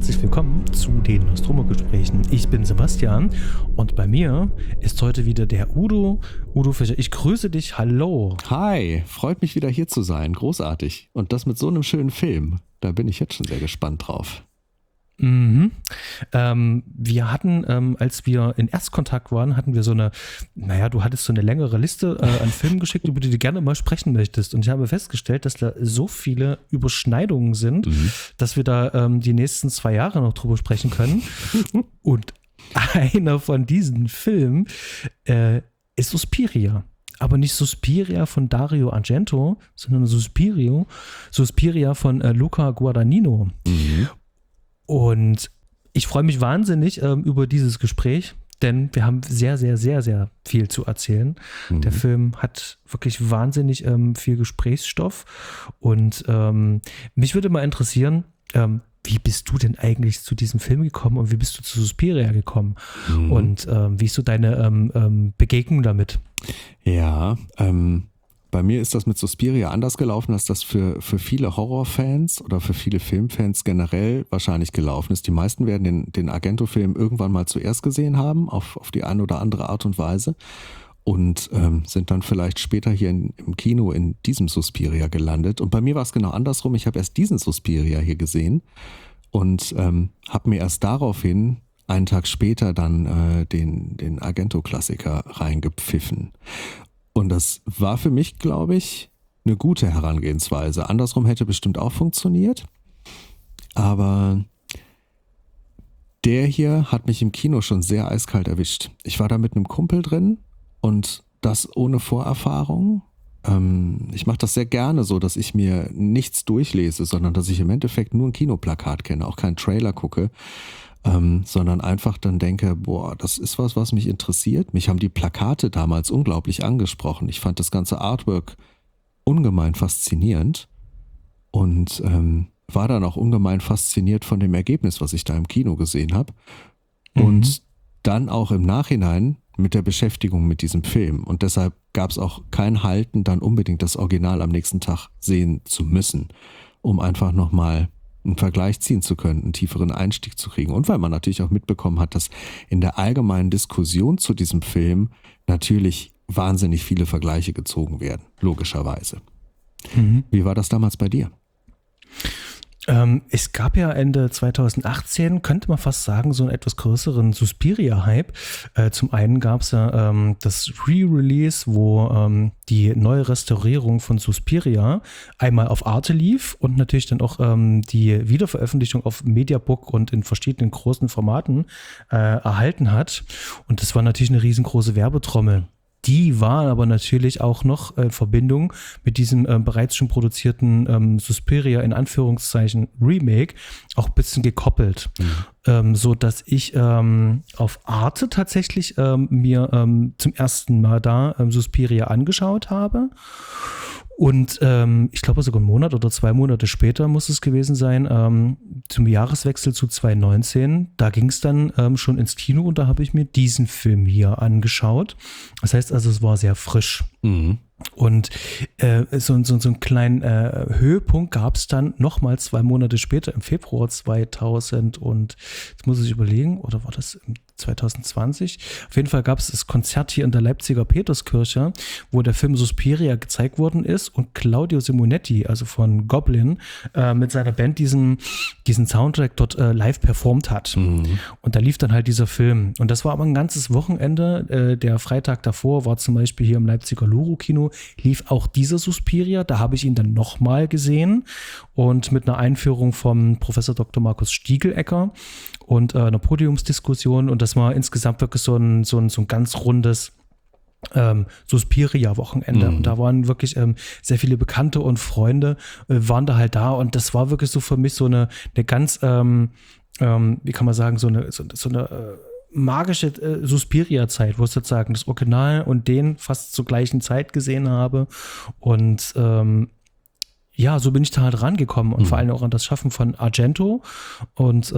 herzlich willkommen zu den Nostromo-Gesprächen. Ich bin Sebastian und bei mir ist heute wieder der Udo Fischer. Ich grüße dich, hallo. Hi, freut mich wieder hier zu sein, großartig. Und das mit so einem schönen Film, da bin ich jetzt schon sehr gespannt drauf. Mhm. Wir hatten, als wir in Erstkontakt waren, hatten wir du hattest so eine längere Liste an Filmen geschickt, über die du gerne mal sprechen möchtest. Und ich habe festgestellt, dass da so viele Überschneidungen sind, dass wir da die nächsten 2 Jahre noch drüber sprechen können. Und einer von diesen Filmen ist Suspiria. Aber nicht Suspiria von Dario Argento, sondern Suspiria von Luca Guadagnino. Mhm. Und ich freue mich wahnsinnig über dieses Gespräch, denn wir haben sehr, sehr, sehr, sehr viel zu erzählen. Mhm. Der Film hat wirklich wahnsinnig viel Gesprächsstoff und mich würde mal interessieren, wie bist du denn eigentlich zu diesem Film gekommen und wie bist du zu Suspiria gekommen? Mhm. Und wie ist so deine Begegnung damit? Ja, bei mir ist das mit Suspiria anders gelaufen, als das für viele Horrorfans oder für viele Filmfans generell wahrscheinlich gelaufen ist. Die meisten werden den Argento-Film irgendwann mal zuerst gesehen haben, auf die eine oder andere Art und Weise. Und sind dann vielleicht später hier im Kino in diesem Suspiria gelandet. Und bei mir war es genau andersrum. Ich habe erst diesen Suspiria hier gesehen und habe mir erst daraufhin einen Tag später dann den Argento-Klassiker reingepfiffen. Und das war für mich, glaube ich, eine gute Herangehensweise. Andersrum hätte bestimmt auch funktioniert. Aber der hier hat mich im Kino schon sehr eiskalt erwischt. Ich war da mit einem Kumpel drin und das ohne Vorerfahrung. Ich mache das sehr gerne so, dass ich mir nichts durchlese, sondern dass ich im Endeffekt nur ein Kinoplakat kenne, auch keinen Trailer gucke. Sondern einfach dann denke, das ist was mich interessiert. Mich haben die Plakate damals unglaublich angesprochen. Ich fand das ganze Artwork ungemein faszinierend und war dann auch ungemein fasziniert von dem Ergebnis, was ich da im Kino gesehen habe. Und dann auch im Nachhinein mit der Beschäftigung mit diesem Film. Und deshalb gab es auch kein Halten, dann unbedingt das Original am nächsten Tag sehen zu müssen, um einfach nochmal einen Vergleich ziehen zu können, einen tieferen Einstieg zu kriegen. Und weil man natürlich auch mitbekommen hat, dass in der allgemeinen Diskussion zu diesem Film natürlich wahnsinnig viele Vergleiche gezogen werden, logischerweise. Mhm. Wie war das damals bei dir? Es gab ja Ende 2018, könnte man fast sagen, so einen etwas größeren Suspiria-Hype. Zum einen gab es ja das Re-Release, wo die neue Restaurierung von Suspiria einmal auf Arte lief und natürlich dann auch die Wiederveröffentlichung auf Mediabook und in verschiedenen großen Formaten erhalten hat. Und das war natürlich eine riesengroße Werbetrommel. Die war aber natürlich auch noch in Verbindung mit diesem bereits schon produzierten Suspiria in Anführungszeichen Remake auch ein bisschen gekoppelt. So dass ich auf Arte tatsächlich mir zum ersten Mal da Suspiria angeschaut habe. Und ich glaube sogar 1 Monat oder 2 Monate später muss es gewesen sein, zum Jahreswechsel zu 2019, da ging es dann schon ins Kino und da habe ich mir diesen Film hier angeschaut. Das heißt also, es war sehr frisch. Mhm. Und so einen kleinen Höhepunkt gab es dann nochmal 2 Monate später, im Februar 2000 und jetzt muss ich überlegen, oder war das 2020? Auf jeden Fall gab es das Konzert hier in der Leipziger Peterskirche, wo der Film Suspiria gezeigt worden ist und Claudio Simonetti, also von Goblin, mit seiner Band diesen Soundtrack dort live performt hat. Mhm. Und da lief dann halt dieser Film. Und das war aber ein ganzes Wochenende. Der Freitag davor war zum Beispiel hier im Leipziger Luro-Kino, lief auch dieser Suspiria. Da habe ich ihn dann nochmal gesehen und mit einer Einführung vom Professor Dr. Markus Stiegelecker und einer Podiumsdiskussion. Und das war insgesamt wirklich so ein ganz rundes Suspiria-Wochenende. Und da waren wirklich sehr viele Bekannte und Freunde waren da halt da. Und das war wirklich so für mich so eine ganz, wie kann man sagen, so eine magische Suspiria-Zeit, wo ich sozusagen das Original und den fast zur gleichen Zeit gesehen habe. Und so bin ich da halt rangekommen und vor allem auch an das Schaffen von Argento. Und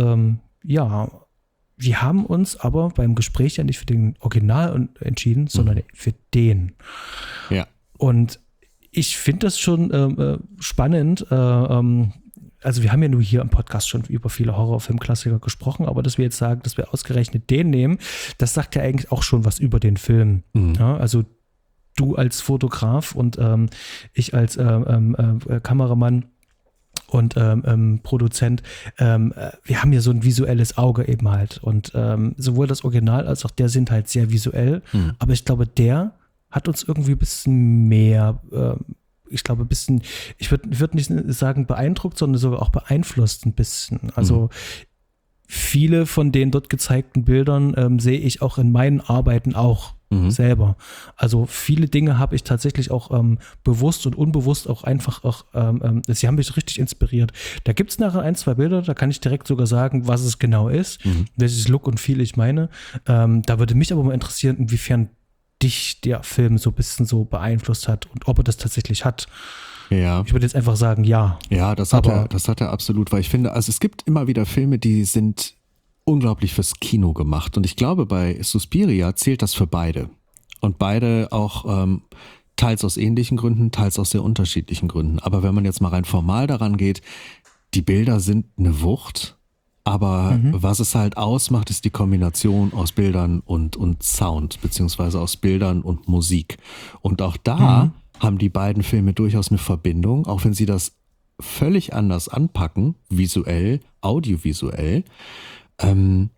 wir haben uns aber beim Gespräch ja nicht für den Original entschieden, sondern für den. Ja. Und ich finde das schon spannend, also wir haben ja nur hier im Podcast schon über viele Horrorfilmklassiker gesprochen, aber dass wir jetzt sagen, dass wir ausgerechnet den nehmen, das sagt ja eigentlich auch schon was über den Film. Ja, also du als Fotograf und ich als Kameramann und Produzent, wir haben ja so ein visuelles Auge eben halt. Und sowohl das Original als auch der sind halt sehr visuell. Aber ich glaube, der hat uns irgendwie ein bisschen mehr, ich würde nicht sagen beeindruckt, sondern sogar auch beeinflusst ein bisschen. Also viele von den dort gezeigten Bildern sehe ich auch in meinen Arbeiten auch selber. Also viele Dinge habe ich tatsächlich auch bewusst und unbewusst auch einfach sie haben mich richtig inspiriert. Da gibt es nachher 1, 2 Bilder, da kann ich direkt sogar sagen, was es genau ist, welches Look und Feel ich meine. Da würde mich aber mal interessieren, inwiefern dich der Film so ein bisschen so beeinflusst hat und ob er das tatsächlich hat. Ja. Ich würde jetzt einfach sagen, ja. Ja, das hat er absolut, weil ich finde, also es gibt immer wieder Filme, die sind unglaublich fürs Kino gemacht. Und ich glaube, bei Suspiria zählt das für beide. Und beide auch teils aus ähnlichen Gründen, teils aus sehr unterschiedlichen Gründen. Aber wenn man jetzt mal rein formal daran geht, die Bilder sind eine Wucht, aber was es halt ausmacht, ist die Kombination aus Bildern und Sound, beziehungsweise aus Bildern und Musik. Und auch da haben die beiden Filme durchaus eine Verbindung, auch wenn sie das völlig anders anpacken, visuell, audiovisuell, haben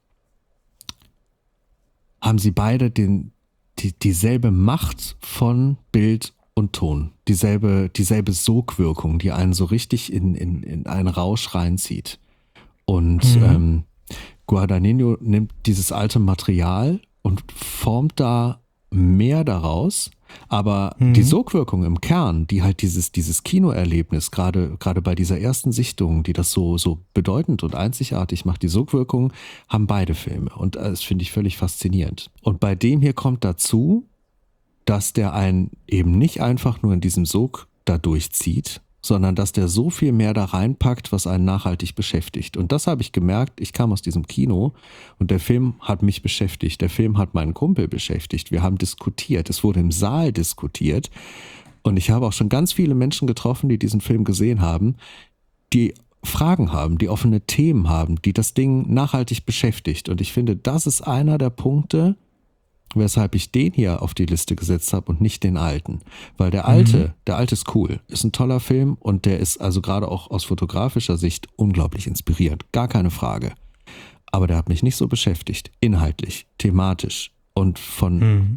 sie beide dieselbe Macht von Bild und Ton, dieselbe Sogwirkung, die einen so richtig in einen Rausch reinzieht. Und Guadagnino nimmt dieses alte Material und formt da mehr daraus, aber die Sogwirkung im Kern, die halt dieses Kinoerlebnis, gerade bei dieser ersten Sichtung, die das so bedeutend und einzigartig macht, die Sogwirkung haben beide Filme und das finde ich völlig faszinierend. Und bei dem hier kommt dazu, dass der einen eben nicht einfach nur in diesem Sog da durchzieht, sondern dass der so viel mehr da reinpackt, was einen nachhaltig beschäftigt. Und das habe ich gemerkt, ich kam aus diesem Kino und der Film hat mich beschäftigt, der Film hat meinen Kumpel beschäftigt, wir haben diskutiert, es wurde im Saal diskutiert und ich habe auch schon ganz viele Menschen getroffen, die diesen Film gesehen haben, die Fragen haben, die offene Themen haben, die das Ding nachhaltig beschäftigt. Und ich finde, das ist einer der Punkte, weshalb ich den hier auf die Liste gesetzt habe und nicht den alten. Weil der alte ist cool, ist ein toller Film und der ist also gerade auch aus fotografischer Sicht unglaublich inspirierend, gar keine Frage. Aber der hat mich nicht so beschäftigt, inhaltlich, thematisch und von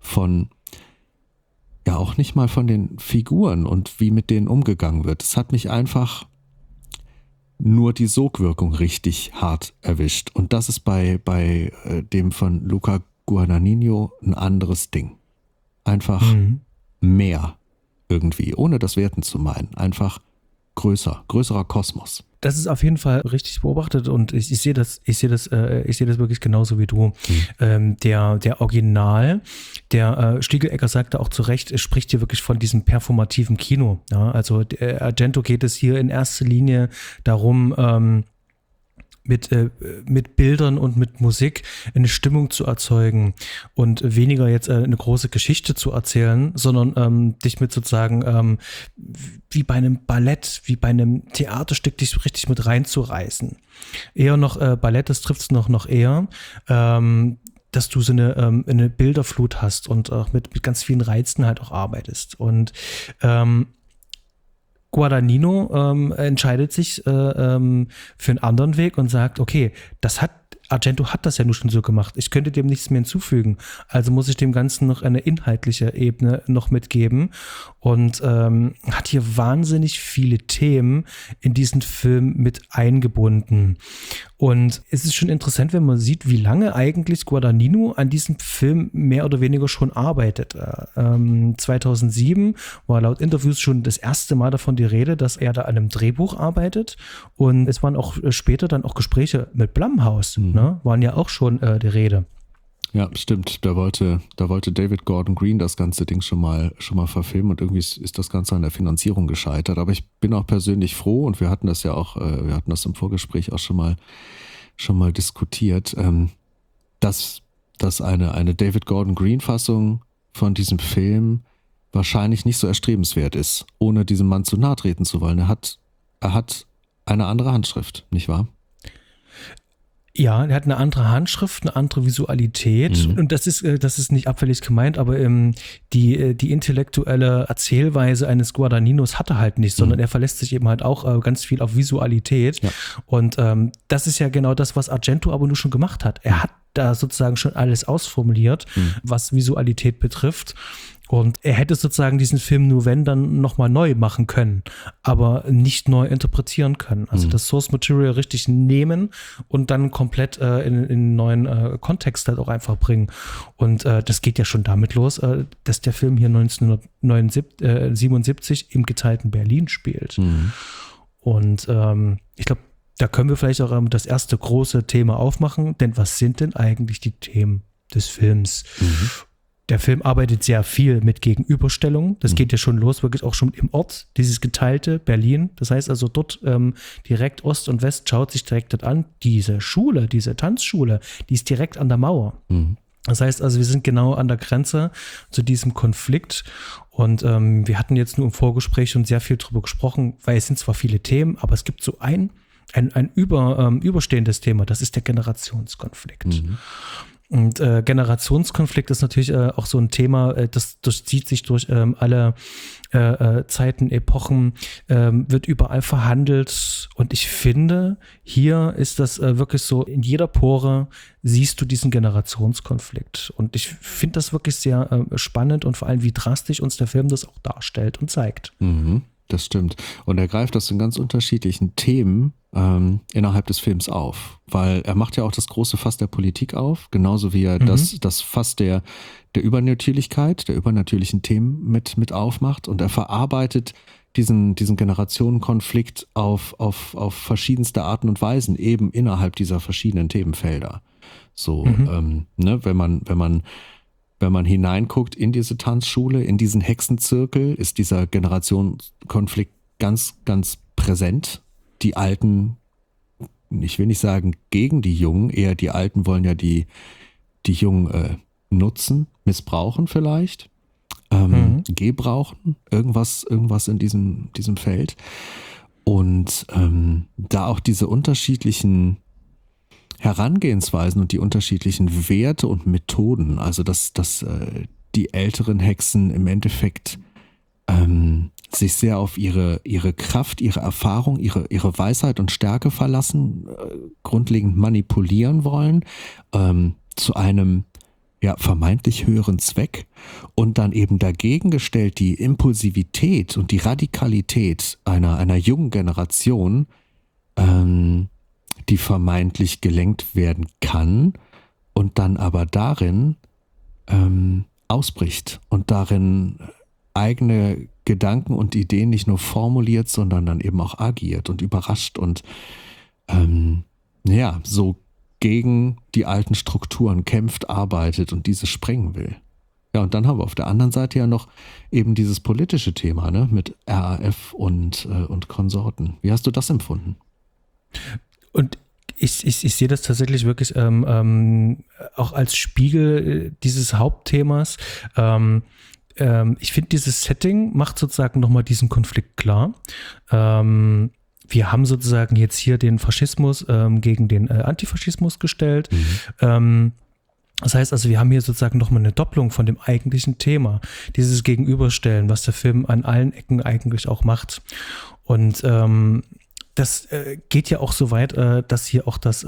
ja auch nicht mal von den Figuren und wie mit denen umgegangen wird. Es hat mich einfach nur die Sogwirkung richtig hart erwischt. Und das ist bei dem von Luca Guadagnino ein anderes Ding. Einfach mehr irgendwie, ohne das werten zu meinen. Einfach größerer Kosmos. Das ist auf jeden Fall richtig beobachtet und ich sehe das wirklich genauso wie du. Der Original, der Stiegelecker sagte auch zu Recht, es spricht hier wirklich von diesem performativen Kino. Ja, also Argento geht es hier in erster Linie darum, mit Bildern und mit Musik eine Stimmung zu erzeugen und weniger jetzt eine große Geschichte zu erzählen, sondern dich mit sozusagen wie bei einem Ballett, wie bei einem Theaterstück dich richtig mit reinzureißen. Eher noch Ballett, das trifft es noch eher, dass du so eine Bilderflut hast und auch mit ganz vielen Reizen halt auch arbeitest. Und Guadagnino entscheidet sich für einen anderen Weg und sagt, okay, Argento hat das ja nur schon so gemacht. Ich könnte dem nichts mehr hinzufügen. Also muss ich dem Ganzen noch eine inhaltliche Ebene noch mitgeben und hat hier wahnsinnig viele Themen in diesen Film mit eingebunden. Und es ist schon interessant, wenn man sieht, wie lange eigentlich Guadagnino an diesem Film mehr oder weniger schon arbeitet. 2007 war laut Interviews schon das erste Mal davon die Rede, dass er da an einem Drehbuch arbeitet. Und es waren auch später dann auch Gespräche mit Blumhouse, ne? Waren ja auch schon die Rede. Ja, stimmt. Da wollte David Gordon Green das ganze Ding schon mal verfilmen und irgendwie ist das Ganze an der Finanzierung gescheitert. Aber ich bin auch persönlich froh und wir hatten das ja auch, wir hatten das im Vorgespräch auch schon mal diskutiert, dass eine David Gordon Green Fassung von diesem Film wahrscheinlich nicht so erstrebenswert ist, ohne diesem Mann zu nahe treten zu wollen. Er hat eine andere Handschrift, nicht wahr? Ja, er hat eine andere Handschrift, eine andere Visualität und das ist nicht abfällig gemeint, aber die intellektuelle Erzählweise eines Guadagninos hat er halt nicht, sondern er verlässt sich eben halt auch ganz viel auf Visualität und das ist ja genau das, was Argento aber nur schon gemacht hat. Er hat da sozusagen schon alles ausformuliert, was Visualität betrifft. Und er hätte sozusagen diesen Film nur wenn dann nochmal neu machen können, aber nicht neu interpretieren können. Also das Source Material richtig nehmen und dann komplett in einen neuen Kontext halt auch einfach bringen. Und das geht ja schon damit los, dass der Film hier 1977 im geteilten Berlin spielt. Und ich glaube, da können wir vielleicht auch das erste große Thema aufmachen, denn was sind denn eigentlich die Themen des Films? Der Film arbeitet sehr viel mit Gegenüberstellungen. Das geht ja schon los, wirklich auch schon im Ort, dieses geteilte Berlin. Das heißt also dort direkt Ost und West schaut sich direkt dort an. Diese Schule, diese Tanzschule, die ist direkt an der Mauer. Das heißt also, wir sind genau an der Grenze zu diesem Konflikt. Und wir hatten jetzt nur im Vorgespräch schon sehr viel drüber gesprochen, weil es sind zwar viele Themen, aber es gibt so ein überstehendes Thema, das ist der Generationskonflikt. Und Generationskonflikt ist natürlich auch so ein Thema, das durchzieht sich durch alle Zeiten, Epochen, wird überall verhandelt. Und ich finde, hier ist das wirklich so, in jeder Pore siehst du diesen Generationskonflikt. Und ich finde das wirklich sehr spannend und vor allem, wie drastisch uns der Film das auch darstellt und zeigt. Das stimmt. Und er greift das in ganz unterschiedlichen Themen innerhalb des Films auf. Weil er macht ja auch das große Fass der Politik auf, genauso wie er das Fass der Übernatürlichkeit, der übernatürlichen Themen mit aufmacht. Und er verarbeitet diesen Generationenkonflikt auf verschiedenste Arten und Weisen, eben innerhalb dieser verschiedenen Themenfelder. So, wenn man hineinguckt in diese Tanzschule, in diesen Hexenzirkel, ist dieser Generationenkonflikt ganz, ganz präsent. Die Alten, ich will nicht sagen gegen die Jungen, eher die Alten wollen ja die Jungen nutzen, missbrauchen vielleicht, gebrauchen, irgendwas in diesem Feld. Und da auch diese unterschiedlichen Herangehensweisen und die unterschiedlichen Werte und Methoden, also dass die älteren Hexen im Endeffekt sich sehr auf ihre Kraft, ihre Erfahrung, ihre Weisheit und Stärke verlassen, grundlegend manipulieren wollen, zu einem vermeintlich höheren Zweck, und dann eben dagegen gestellt die Impulsivität und die Radikalität einer jungen Generation, die vermeintlich gelenkt werden kann und dann aber darin ausbricht und darin eigene Gedanken und Ideen nicht nur formuliert, sondern dann eben auch agiert und überrascht und so gegen die alten Strukturen kämpft, arbeitet und diese sprengen will. Ja, und dann haben wir auf der anderen Seite ja noch eben dieses politische Thema, ne, mit RAF und Konsorten. Wie hast du das empfunden? Und ich sehe das tatsächlich wirklich auch als Spiegel dieses Hauptthemas. Ich finde, dieses Setting macht sozusagen nochmal diesen Konflikt klar. Wir haben sozusagen jetzt hier den Faschismus gegen den Antifaschismus gestellt. Das heißt also, wir haben hier sozusagen nochmal eine Doppelung von dem eigentlichen Thema. Dieses Gegenüberstellen, was der Film an allen Ecken eigentlich auch macht. Und das geht ja auch so weit, dass hier auch das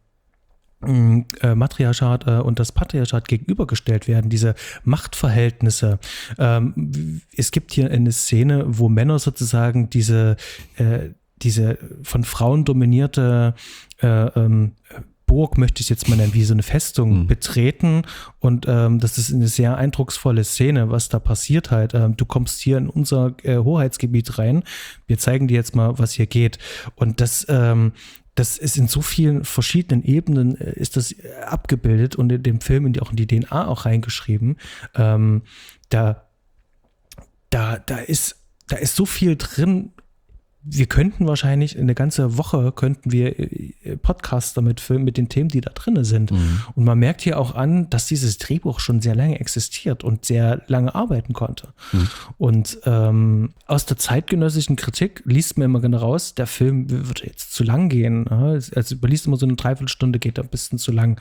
Matriarchat und das Patriarchat gegenübergestellt werden, diese Machtverhältnisse. Es gibt hier eine Szene, wo Männer sozusagen diese von Frauen dominierte Burg, möchte ich jetzt mal nennen, wie so eine Festung betreten, und das ist eine sehr eindrucksvolle Szene, was da passiert halt. Du kommst hier in unser Hoheitsgebiet rein, wir zeigen dir jetzt mal, was hier geht, und das ist in so vielen verschiedenen Ebenen ist das abgebildet und in dem Film auch in die DNA auch reingeschrieben. Da ist so viel drin, wir könnten wahrscheinlich eine ganze Woche Podcasts damit filmen mit den Themen, die da drin sind. Und man merkt hier auch an, dass dieses Drehbuch schon sehr lange existiert und sehr lange arbeiten konnte. Und aus der zeitgenössischen Kritik liest man immer gerne raus, der Film würde jetzt zu lang gehen. Also man liest immer so eine Dreiviertelstunde, geht da ein bisschen zu lang,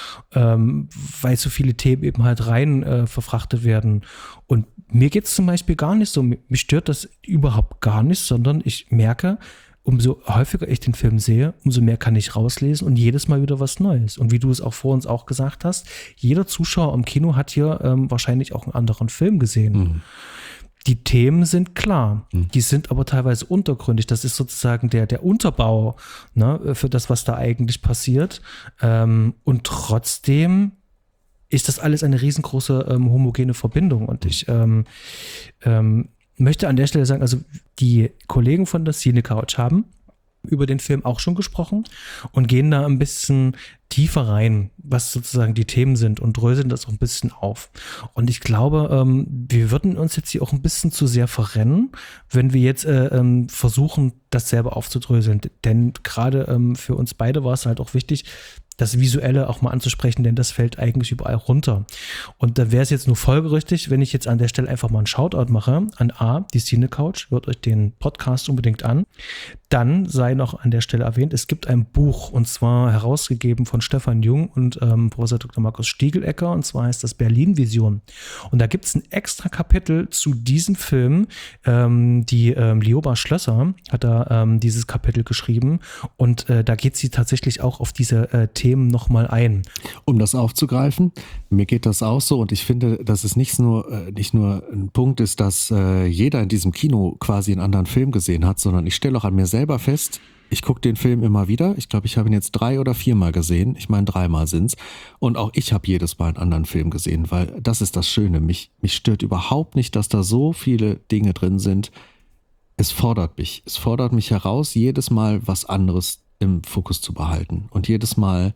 weil so viele Themen eben halt rein verfrachtet werden. Und mir geht es zum Beispiel gar nicht so, mich stört das überhaupt gar nicht, sondern ich merke, umso häufiger ich den Film sehe, umso mehr kann ich rauslesen und jedes Mal wieder was Neues. Und wie du es auch vor uns auch gesagt hast, jeder Zuschauer im Kino hat hier wahrscheinlich auch einen anderen Film gesehen. Die Themen sind klar, die sind aber teilweise untergründig. Das ist sozusagen der Unterbau, ne, für das, was da eigentlich passiert. Und trotzdem ist das alles eine riesengroße homogene Verbindung. Und ich möchte an der Stelle sagen, also die Kollegen von der Cine Couch haben über den Film auch schon gesprochen und gehen da ein bisschen tiefer rein, was sozusagen die Themen sind und dröseln das auch ein bisschen auf. Und ich glaube, wir würden uns jetzt hier auch ein bisschen zu sehr verrennen, wenn wir jetzt versuchen, das selber aufzudröseln. Denn gerade für uns beide war es halt auch wichtig, das Visuelle auch mal anzusprechen, denn das fällt eigentlich überall runter. Und da wäre es jetzt nur folgerichtig, wenn ich jetzt an der Stelle einfach mal einen Shoutout mache an die Cine Couch, hört euch den Podcast unbedingt an. Dann sei noch an der Stelle erwähnt, es gibt ein Buch und zwar herausgegeben von Stefan Jung und Professor Dr. Markus Stiegelecker und zwar heißt das Berlin-Vision. Und da gibt es ein extra Kapitel zu diesem Film. Die Lioba Schlösser hat da dieses Kapitel geschrieben und da geht sie tatsächlich auch auf diese Themen nochmal ein. Um das aufzugreifen, mir geht das auch so und ich finde, dass es nicht nur ein Punkt ist, dass jeder in diesem Kino quasi einen anderen Film gesehen hat, sondern ich stelle auch an mir selber fest, ich gucke den Film immer wieder. Ich glaube, ich habe ihn jetzt 3 oder 4 Mal gesehen. Ich meine, 3-mal sind's. Und auch ich habe jedes Mal einen anderen Film gesehen, weil das ist das Schöne. Mich stört überhaupt nicht, dass da so viele Dinge drin sind. Es fordert mich. Es fordert mich heraus, jedes Mal was anderes im Fokus zu behalten und jedes Mal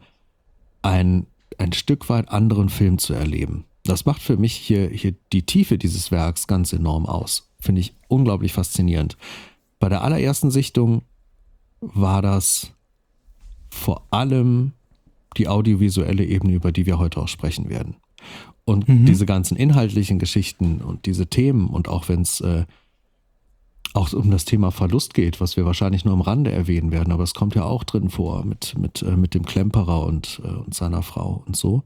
ein Stück weit anderen Film zu erleben. Das macht für mich hier die Tiefe dieses Werks ganz enorm aus. Finde ich unglaublich faszinierend. Bei der allerersten Sichtung war das vor allem die audiovisuelle Ebene, über die wir heute auch sprechen werden. Und diese ganzen inhaltlichen Geschichten und diese Themen und auch wenn es auch um das Thema Verlust geht, was wir wahrscheinlich nur am Rande erwähnen werden, aber es kommt ja auch drin vor mit dem Klemperer und seiner Frau und so.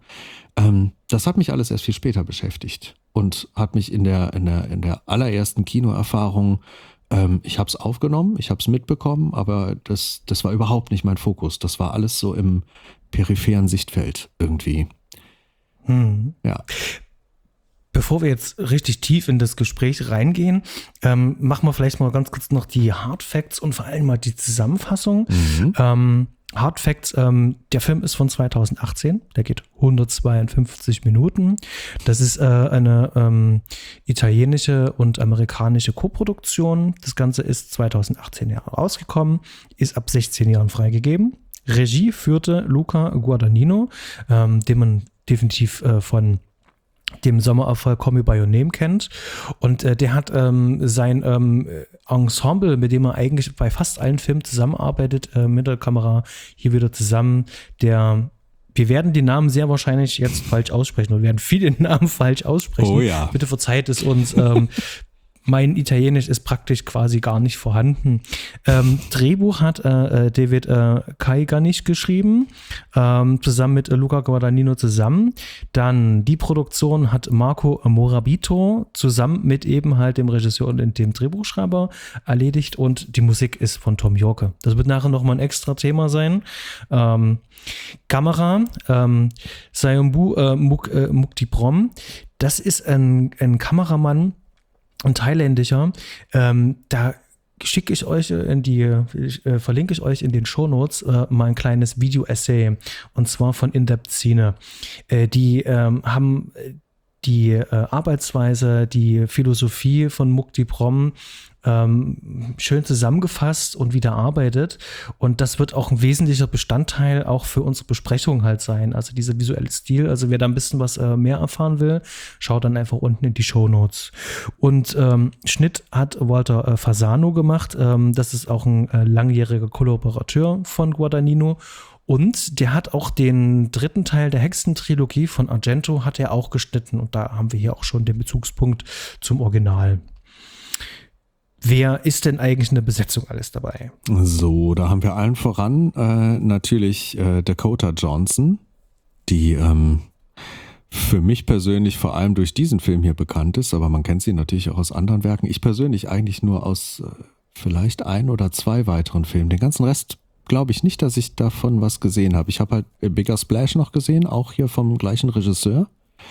Das hat mich alles erst viel später beschäftigt und hat mich in der allerersten Kinoerfahrung, ich habe es aufgenommen, ich habe es mitbekommen, aber das war überhaupt nicht mein Fokus. Das war alles so im peripheren Sichtfeld irgendwie. Ja. Bevor wir jetzt richtig tief in das Gespräch reingehen, machen wir vielleicht mal ganz kurz noch die Hard Facts und vor allem mal die Zusammenfassung. Hard Facts, der Film ist von 2018, der geht 152 Minuten. Das ist eine italienische und amerikanische Koproduktion. Das Ganze ist 2018 rausgekommen, ist ab 16 Jahren freigegeben. Regie führte Luca Guadagnino, den man definitiv von dem Sommererfolg Call Me By Your Name kennt. Und der hat sein Ensemble, mit dem er eigentlich bei fast allen Filmen zusammenarbeitet, mit der Kamera hier wieder zusammen. Wir werden die Namen sehr wahrscheinlich jetzt falsch aussprechen oder werden viele Namen falsch aussprechen. Oh ja. Bitte verzeiht es uns. Mein Italienisch ist praktisch quasi gar nicht vorhanden. Drehbuch hat David Kaiganich geschrieben, zusammen mit Luca Guadagnino zusammen. Dann die Produktion hat Marco Morabito zusammen mit eben halt dem Regisseur und dem Drehbuchschreiber erledigt und die Musik ist von Tom Yorke. Das wird nachher nochmal ein extra Thema sein. Kamera, Sayumbu Muktiprom. Das ist ein Kameramann, ein thailändischer, da verlinke ich euch in den Shownotes mal ein kleines Video-Essay und zwar von In-Depth Cine. Die haben die Arbeitsweise, die Philosophie von Muktiprom schön zusammengefasst und wieder arbeitet. Und das wird auch ein wesentlicher Bestandteil auch für unsere Besprechung halt sein. Also dieser visuelle Stil. Also wer da ein bisschen was mehr erfahren will, schaut dann einfach unten in die Shownotes. Und Schnitt hat Walter Fasano gemacht. Das ist auch ein langjähriger Kollaborateur von Guadagnino. Und der hat auch den dritten Teil der Hexentrilogie von Argento hat er auch geschnitten. Und da haben wir hier auch schon den Bezugspunkt zum Original. Wer ist denn eigentlich in der Besetzung alles dabei? So, da haben wir allen voran natürlich Dakota Johnson, die für mich persönlich vor allem durch diesen Film hier bekannt ist, aber man kennt sie natürlich auch aus anderen Werken. Ich persönlich eigentlich nur aus vielleicht 1 oder 2 weiteren Filmen. Den ganzen Rest glaube ich nicht, dass ich davon was gesehen habe. Ich habe halt Bigger Splash noch gesehen, auch hier vom gleichen Regisseur.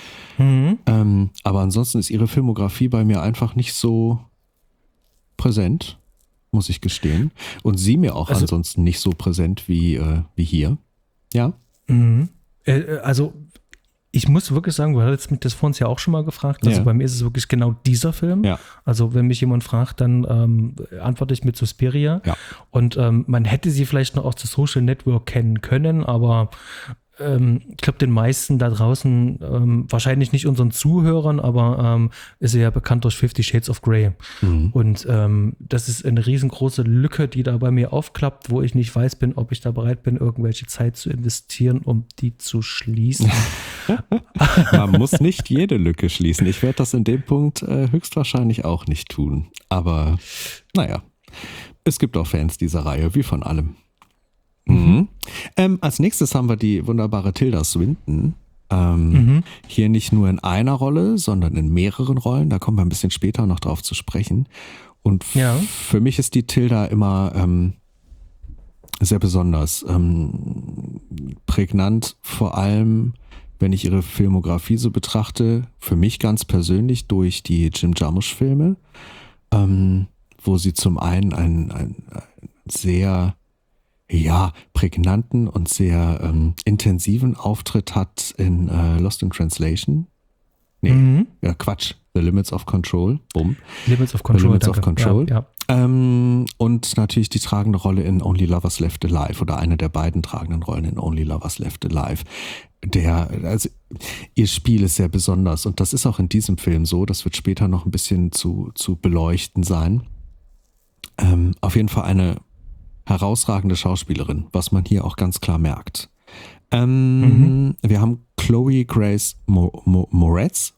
Aber ansonsten ist ihre Filmografie bei mir einfach nicht so präsent, muss ich gestehen. Und sie mir auch ansonsten nicht so präsent wie hier. Ja? Also ich muss wirklich sagen, du hattest mich das vor uns ja auch schon mal gefragt. Also bei mir ist es wirklich genau dieser Film. Ja. Also wenn mich jemand fragt, dann antworte ich mit Suspiria. Ja. Und man hätte sie vielleicht noch aus der Social Network kennen können, aber ich glaube, den meisten da draußen, wahrscheinlich nicht unseren Zuhörern, aber ist er ja bekannt durch 50 Shades of Grey. Und das ist eine riesengroße Lücke, die da bei mir aufklappt, wo ich nicht weiß bin, ob ich da bereit bin, irgendwelche Zeit zu investieren, um die zu schließen. Man muss nicht jede Lücke schließen. Ich werde das in dem Punkt höchstwahrscheinlich auch nicht tun. Aber naja, es gibt auch Fans dieser Reihe, wie von allem. Als nächstes haben wir die wunderbare Tilda Swinton. Hier nicht nur in einer Rolle, sondern in mehreren Rollen. Da kommen wir ein bisschen später noch drauf zu sprechen. Und für mich ist die Tilda immer sehr besonders. Prägnant vor allem, wenn ich ihre Filmografie so betrachte, für mich ganz persönlich durch die Jim Jarmusch-Filme, wo sie zum einen einen sehr prägnanten und sehr intensiven Auftritt hat in Lost in Translation. The Limits of Control. Limits of Control. Limits of Control. Ja. Und natürlich die tragende Rolle in Only Lovers Left Alive oder eine der beiden tragenden Rollen in Only Lovers Left Alive. Also ihr Spiel ist sehr besonders und das ist auch in diesem Film so. Das wird später noch ein bisschen zu beleuchten sein. Auf jeden Fall eine herausragende Schauspielerin, was man hier auch ganz klar merkt. Wir haben Chloe Grace Moretz,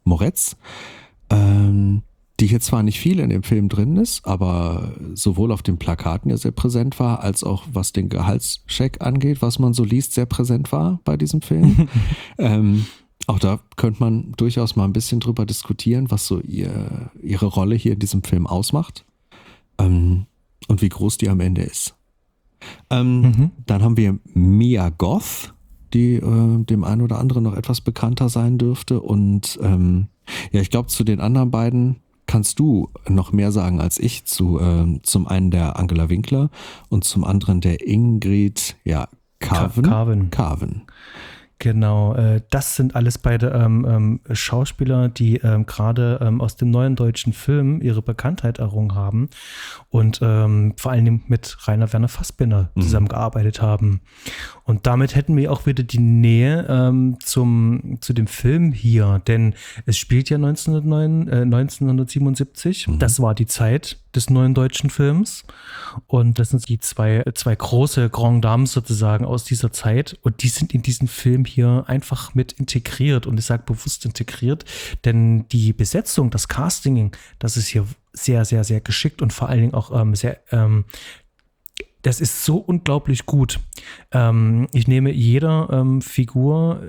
die hier zwar nicht viel in dem Film drin ist, aber sowohl auf den Plakaten ja sehr präsent war, als auch was den Gehaltscheck angeht, was man so liest, sehr präsent war bei diesem Film. Auch da könnte man durchaus mal ein bisschen drüber diskutieren, was so ihre Rolle hier in diesem Film ausmacht und wie groß die am Ende ist. Dann haben wir Mia Goth, die dem einen oder anderen noch etwas bekannter sein dürfte. Und ich glaube, zu den anderen beiden kannst du noch mehr sagen als ich. Zum einen der Angela Winkler und zum anderen der Ingrid Carven. Genau, das sind alles beide Schauspieler, die gerade aus dem neuen deutschen Film ihre Bekanntheit errungen haben und vor allem mit Rainer Werner Fassbinder zusammengearbeitet haben. Und damit hätten wir auch wieder die Nähe zu dem Film hier, denn es spielt ja 1977. Das war die Zeit des neuen deutschen Films. Und das sind die zwei große Grand Dames sozusagen aus dieser Zeit. Und die sind in diesen Film hier einfach mit integriert. Und ich sage bewusst integriert, denn die Besetzung, das Casting, das ist hier sehr, sehr, sehr geschickt und vor allen Dingen auch das ist so unglaublich gut. Ich nehme jeder Figur,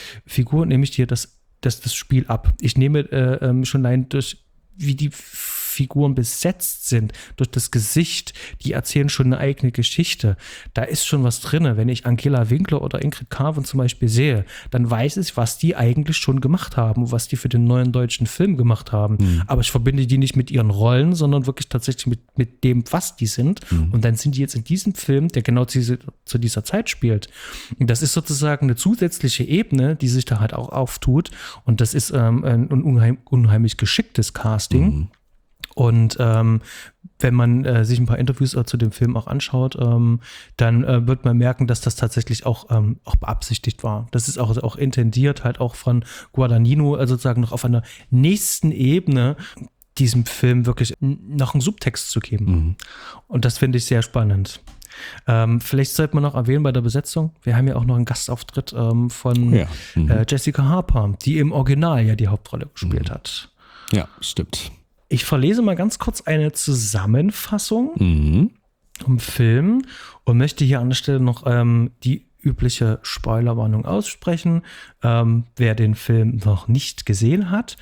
nehme ich dir das Spiel ab. Ich nehme schon allein durch, wie die Figuren besetzt sind, durch das Gesicht, die erzählen schon eine eigene Geschichte. Da ist schon was drin. Wenn ich Angela Winkler oder Ingrid Carven zum Beispiel sehe, dann weiß ich, was die eigentlich schon gemacht haben, was die für den neuen deutschen Film gemacht haben. Aber ich verbinde die nicht mit ihren Rollen, sondern wirklich tatsächlich mit dem, was die sind. Und dann sind die jetzt in diesem Film, der genau zu dieser Zeit spielt. Und das ist sozusagen eine zusätzliche Ebene, die sich da halt auch auftut. Und das ist ein unheimlich geschicktes Casting. Und wenn man sich ein paar Interviews zu dem Film auch anschaut, dann wird man merken, dass das tatsächlich auch beabsichtigt war. Das ist auch intendiert, halt auch von Guadagnino, sozusagen noch auf einer nächsten Ebene diesem Film wirklich noch einen Subtext zu geben. Und das finde ich sehr spannend. Vielleicht sollte man noch erwähnen bei der Besetzung, wir haben ja auch noch einen Gastauftritt von Jessica Harper, die im Original ja die Hauptrolle gespielt hat. Ja, stimmt. Ich verlese mal ganz kurz eine Zusammenfassung vom Film und möchte hier an der Stelle noch die übliche Spoilerwarnung aussprechen. Wer den Film noch nicht gesehen hat,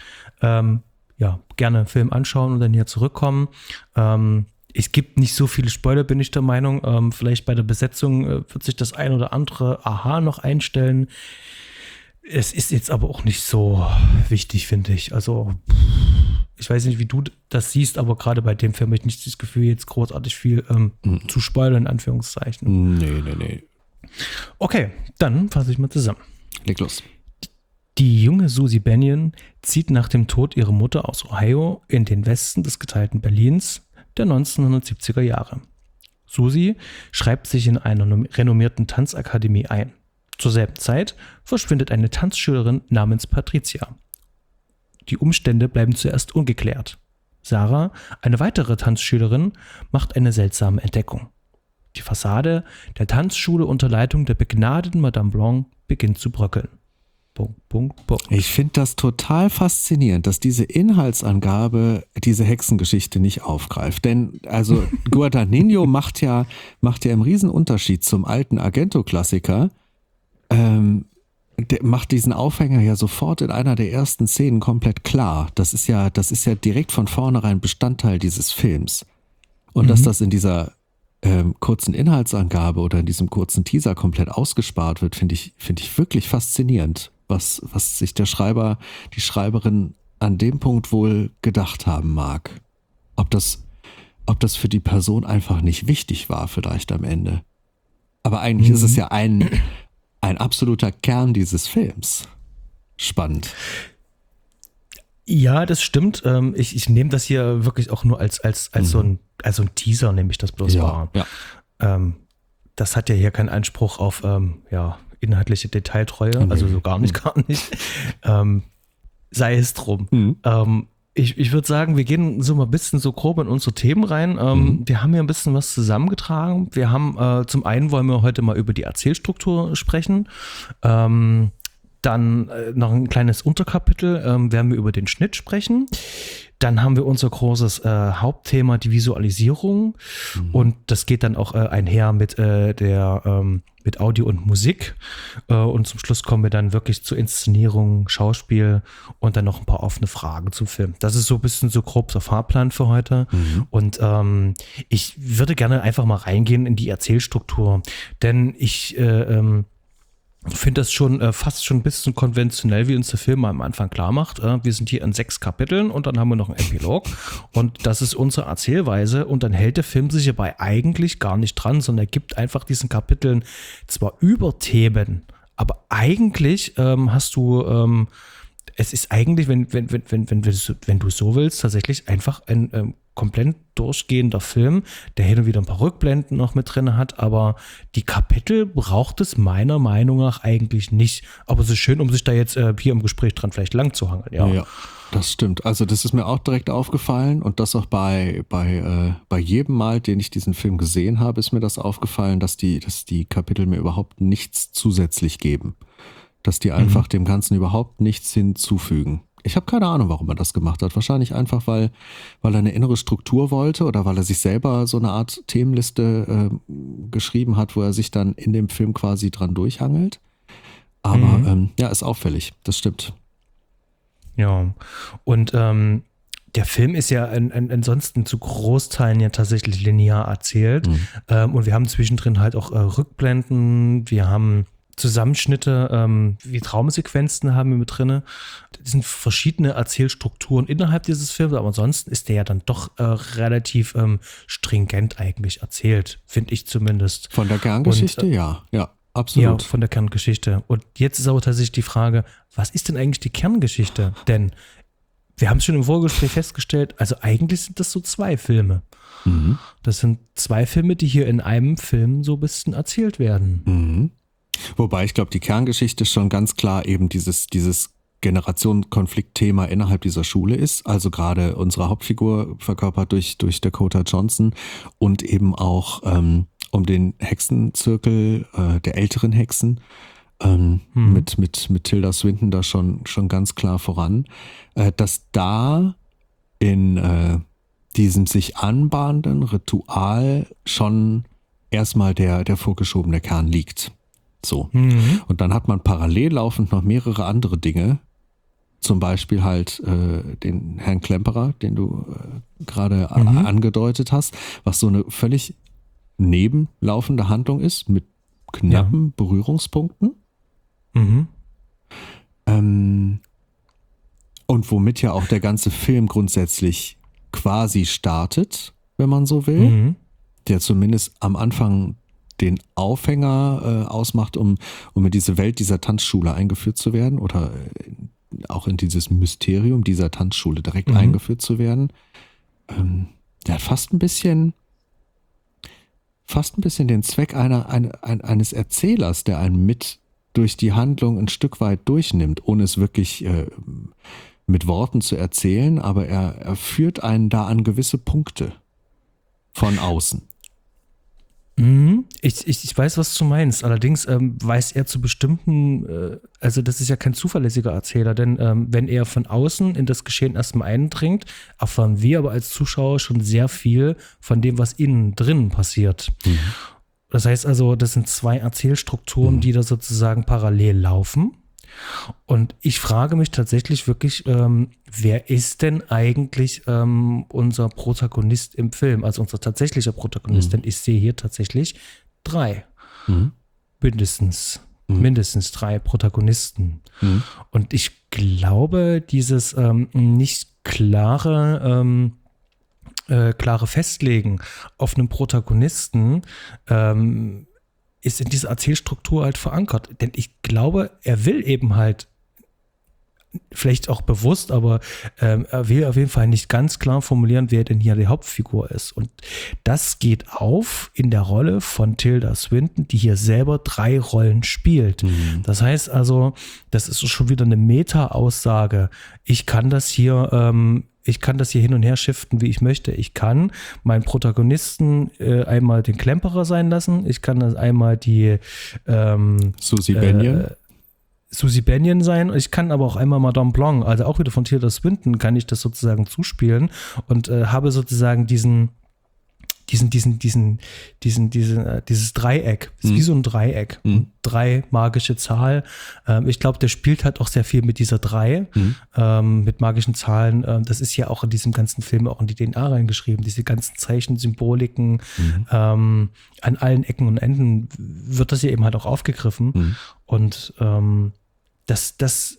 gerne einen Film anschauen und dann hier zurückkommen. Es gibt nicht so viele Spoiler, bin ich der Meinung. Vielleicht bei der Besetzung wird sich das ein oder andere Aha noch einstellen. Es ist jetzt aber auch nicht so wichtig, finde ich. Also, ich weiß nicht, wie du das siehst, aber gerade bei dem Film habe ich nicht das Gefühl, jetzt großartig viel zu spoilern, in Anführungszeichen. Nee. Okay, dann fasse ich mal zusammen. Leg los. Die junge Susie Bennion zieht nach dem Tod ihrer Mutter aus Ohio in den Westen des geteilten Berlins der 1970er Jahre. Susie schreibt sich in einer renommierten Tanzakademie ein. Zur selben Zeit verschwindet eine Tanzschülerin namens Patricia. Die Umstände bleiben zuerst ungeklärt. Sarah, eine weitere Tanzschülerin, macht eine seltsame Entdeckung. Die Fassade der Tanzschule unter Leitung der begnadeten Madame Blanc beginnt zu bröckeln. Ich finde das total faszinierend, dass diese Inhaltsangabe diese Hexengeschichte nicht aufgreift. Denn also Guadagnino macht ja einen Riesenunterschied zum alten Argento-Klassiker. Der macht diesen Aufhänger ja sofort in einer der ersten Szenen komplett klar. Das ist ja direkt von vornherein Bestandteil dieses Films. Und dass das in dieser kurzen Inhaltsangabe oder in diesem kurzen Teaser komplett ausgespart wird, finde ich wirklich faszinierend, was sich der Schreiber, die Schreiberin an dem Punkt wohl gedacht haben mag. Ob das für die Person einfach nicht wichtig war vielleicht am Ende. Aber eigentlich ist es ja ein absoluter Kern dieses Films. Spannend. Ja, das stimmt. Ich nehme das hier wirklich auch nur als so ein Teaser, nehme ich das bloß wahr. Ja. Das hat ja hier keinen Anspruch auf inhaltliche Detailtreue, also so gar nicht. Sei es drum. Ich würde sagen, wir gehen so mal ein bisschen so grob in unsere Themen rein. Wir haben hier ein bisschen was zusammengetragen. Wir haben zum einen wollen wir heute mal über die Erzählstruktur sprechen. Dann noch ein kleines Unterkapitel, werden wir über den Schnitt sprechen. Dann haben wir unser großes Hauptthema, die Visualisierung. Und das geht dann auch einher mit mit Audio und Musik. Und zum Schluss kommen wir dann wirklich zur Inszenierung, Schauspiel und dann noch ein paar offene Fragen zum Film. Das ist so ein bisschen so grob der Fahrplan für heute. Und ich würde gerne einfach mal reingehen in die Erzählstruktur. Denn ich finde das schon fast schon ein bisschen konventionell, wie uns der Film am Anfang klar macht. Wir sind hier in 6 Kapiteln und dann haben wir noch einen Epilog und das ist unsere Erzählweise und dann hält der Film sich hierbei eigentlich gar nicht dran, sondern er gibt einfach diesen Kapiteln zwar Überthemen, aber eigentlich hast du, es ist eigentlich, wenn du so willst, tatsächlich einfach ein komplett durchgehender Film, der hin und wieder ein paar Rückblenden noch mit drin hat, aber die Kapitel braucht es meiner Meinung nach eigentlich nicht. Aber es ist schön, um sich da jetzt hier im Gespräch dran vielleicht lang zu hangeln. Ja, das stimmt. Also das ist mir auch direkt aufgefallen und das auch bei jedem Mal, den ich diesen Film gesehen habe, ist mir das aufgefallen, dass die Kapitel mir überhaupt nichts zusätzlich geben. Dass die einfach dem Ganzen überhaupt nichts hinzufügen. Ich habe keine Ahnung, warum er das gemacht hat. Wahrscheinlich einfach, weil er eine innere Struktur wollte oder weil er sich selber so eine Art Themenliste geschrieben hat, wo er sich dann in dem Film quasi dran durchhangelt. Aber ist auffällig. Das stimmt. Ja, und Der Film ist ja ansonsten zu Großteilen ja tatsächlich linear erzählt. Und wir haben zwischendrin halt auch Rückblenden, wir haben Zusammenschnitte, wie Traumsequenzen haben wir mit drin. Das sind verschiedene Erzählstrukturen innerhalb dieses Films, aber ansonsten ist der ja dann doch relativ stringent eigentlich erzählt, finde ich zumindest. Von der Kerngeschichte, ja, absolut. Ja, von der Kerngeschichte. Und jetzt ist aber tatsächlich die Frage, was ist denn eigentlich die Kerngeschichte? Denn wir haben es schon im Vorgespräch festgestellt, also eigentlich sind das so 2 Filme. Das sind 2 Filme, die hier in einem Film so ein bisschen erzählt werden. Wobei ich glaube, die Kerngeschichte schon ganz klar eben dieses Generationenkonfliktthema innerhalb dieser Schule ist. Also gerade unsere Hauptfigur verkörpert durch Dakota Johnson und eben auch um den Hexenzirkel der älteren Hexen mit Tilda Swinton da schon ganz klar voran, dass da in diesem sich anbahnenden Ritual schon erstmal der vorgeschobene Kern liegt. So. Und dann hat man parallel laufend noch mehrere andere Dinge, zum Beispiel halt den Herrn Klemperer, den du gerade angedeutet hast, was so eine völlig nebenlaufende Handlung ist, mit knappen Berührungspunkten. Und womit ja auch der ganze Film grundsätzlich quasi startet, wenn man so will, der zumindest am Anfang den Aufhänger ausmacht, um in diese Welt dieser Tanzschule eingeführt zu werden oder auch in dieses Mysterium dieser Tanzschule direkt eingeführt zu werden. Der hat fast ein bisschen den Zweck eines Erzählers, der einen mit durch die Handlung ein Stück weit durchnimmt, ohne es wirklich mit Worten zu erzählen, aber er führt einen da an gewisse Punkte von außen. Ich weiß, was du meinst. Allerdings weiß er zu bestimmten, also das ist ja kein zuverlässiger Erzähler, denn wenn er von außen in das Geschehen erstmal eindringt, erfahren wir aber als Zuschauer schon sehr viel von dem, was innen drin passiert. Das heißt also, das sind 2 Erzählstrukturen, die da sozusagen parallel laufen. Und ich frage mich tatsächlich wirklich, wer ist denn eigentlich unser Protagonist im Film, also unser tatsächlicher Protagonist? Denn ich sehe hier tatsächlich 3. Mindestens 3 Protagonisten. Und ich glaube, dieses nicht klare Festlegen auf einen Protagonisten ist in dieser Erzählstruktur halt verankert. Denn ich glaube, er will eben halt, vielleicht auch bewusst, aber er will auf jeden Fall nicht ganz klar formulieren, wer denn hier die Hauptfigur ist. Und das geht auf in der Rolle von Tilda Swinton, die hier selber 3 Rollen spielt. Das heißt also, das ist schon wieder eine Meta-Aussage. Ich kann das hier hin und her shiften, wie ich möchte. Ich kann meinen Protagonisten einmal den Klemperer sein lassen. Ich kann das einmal die Susie Bennion sein. Ich kann aber auch einmal Madame Blanc, also auch wieder von Tilda Swinton, kann ich das sozusagen zuspielen und habe sozusagen dieses Dreieck. Das ist wie so ein Dreieck. 3 magische Zahl. Ich glaube, der spielt halt auch sehr viel mit dieser 3, mit magischen Zahlen. Das ist ja auch in diesem ganzen Film auch in die DNA reingeschrieben. Diese ganzen Zeichen, Symboliken. An allen Ecken und Enden wird das ja eben halt auch aufgegriffen. Und das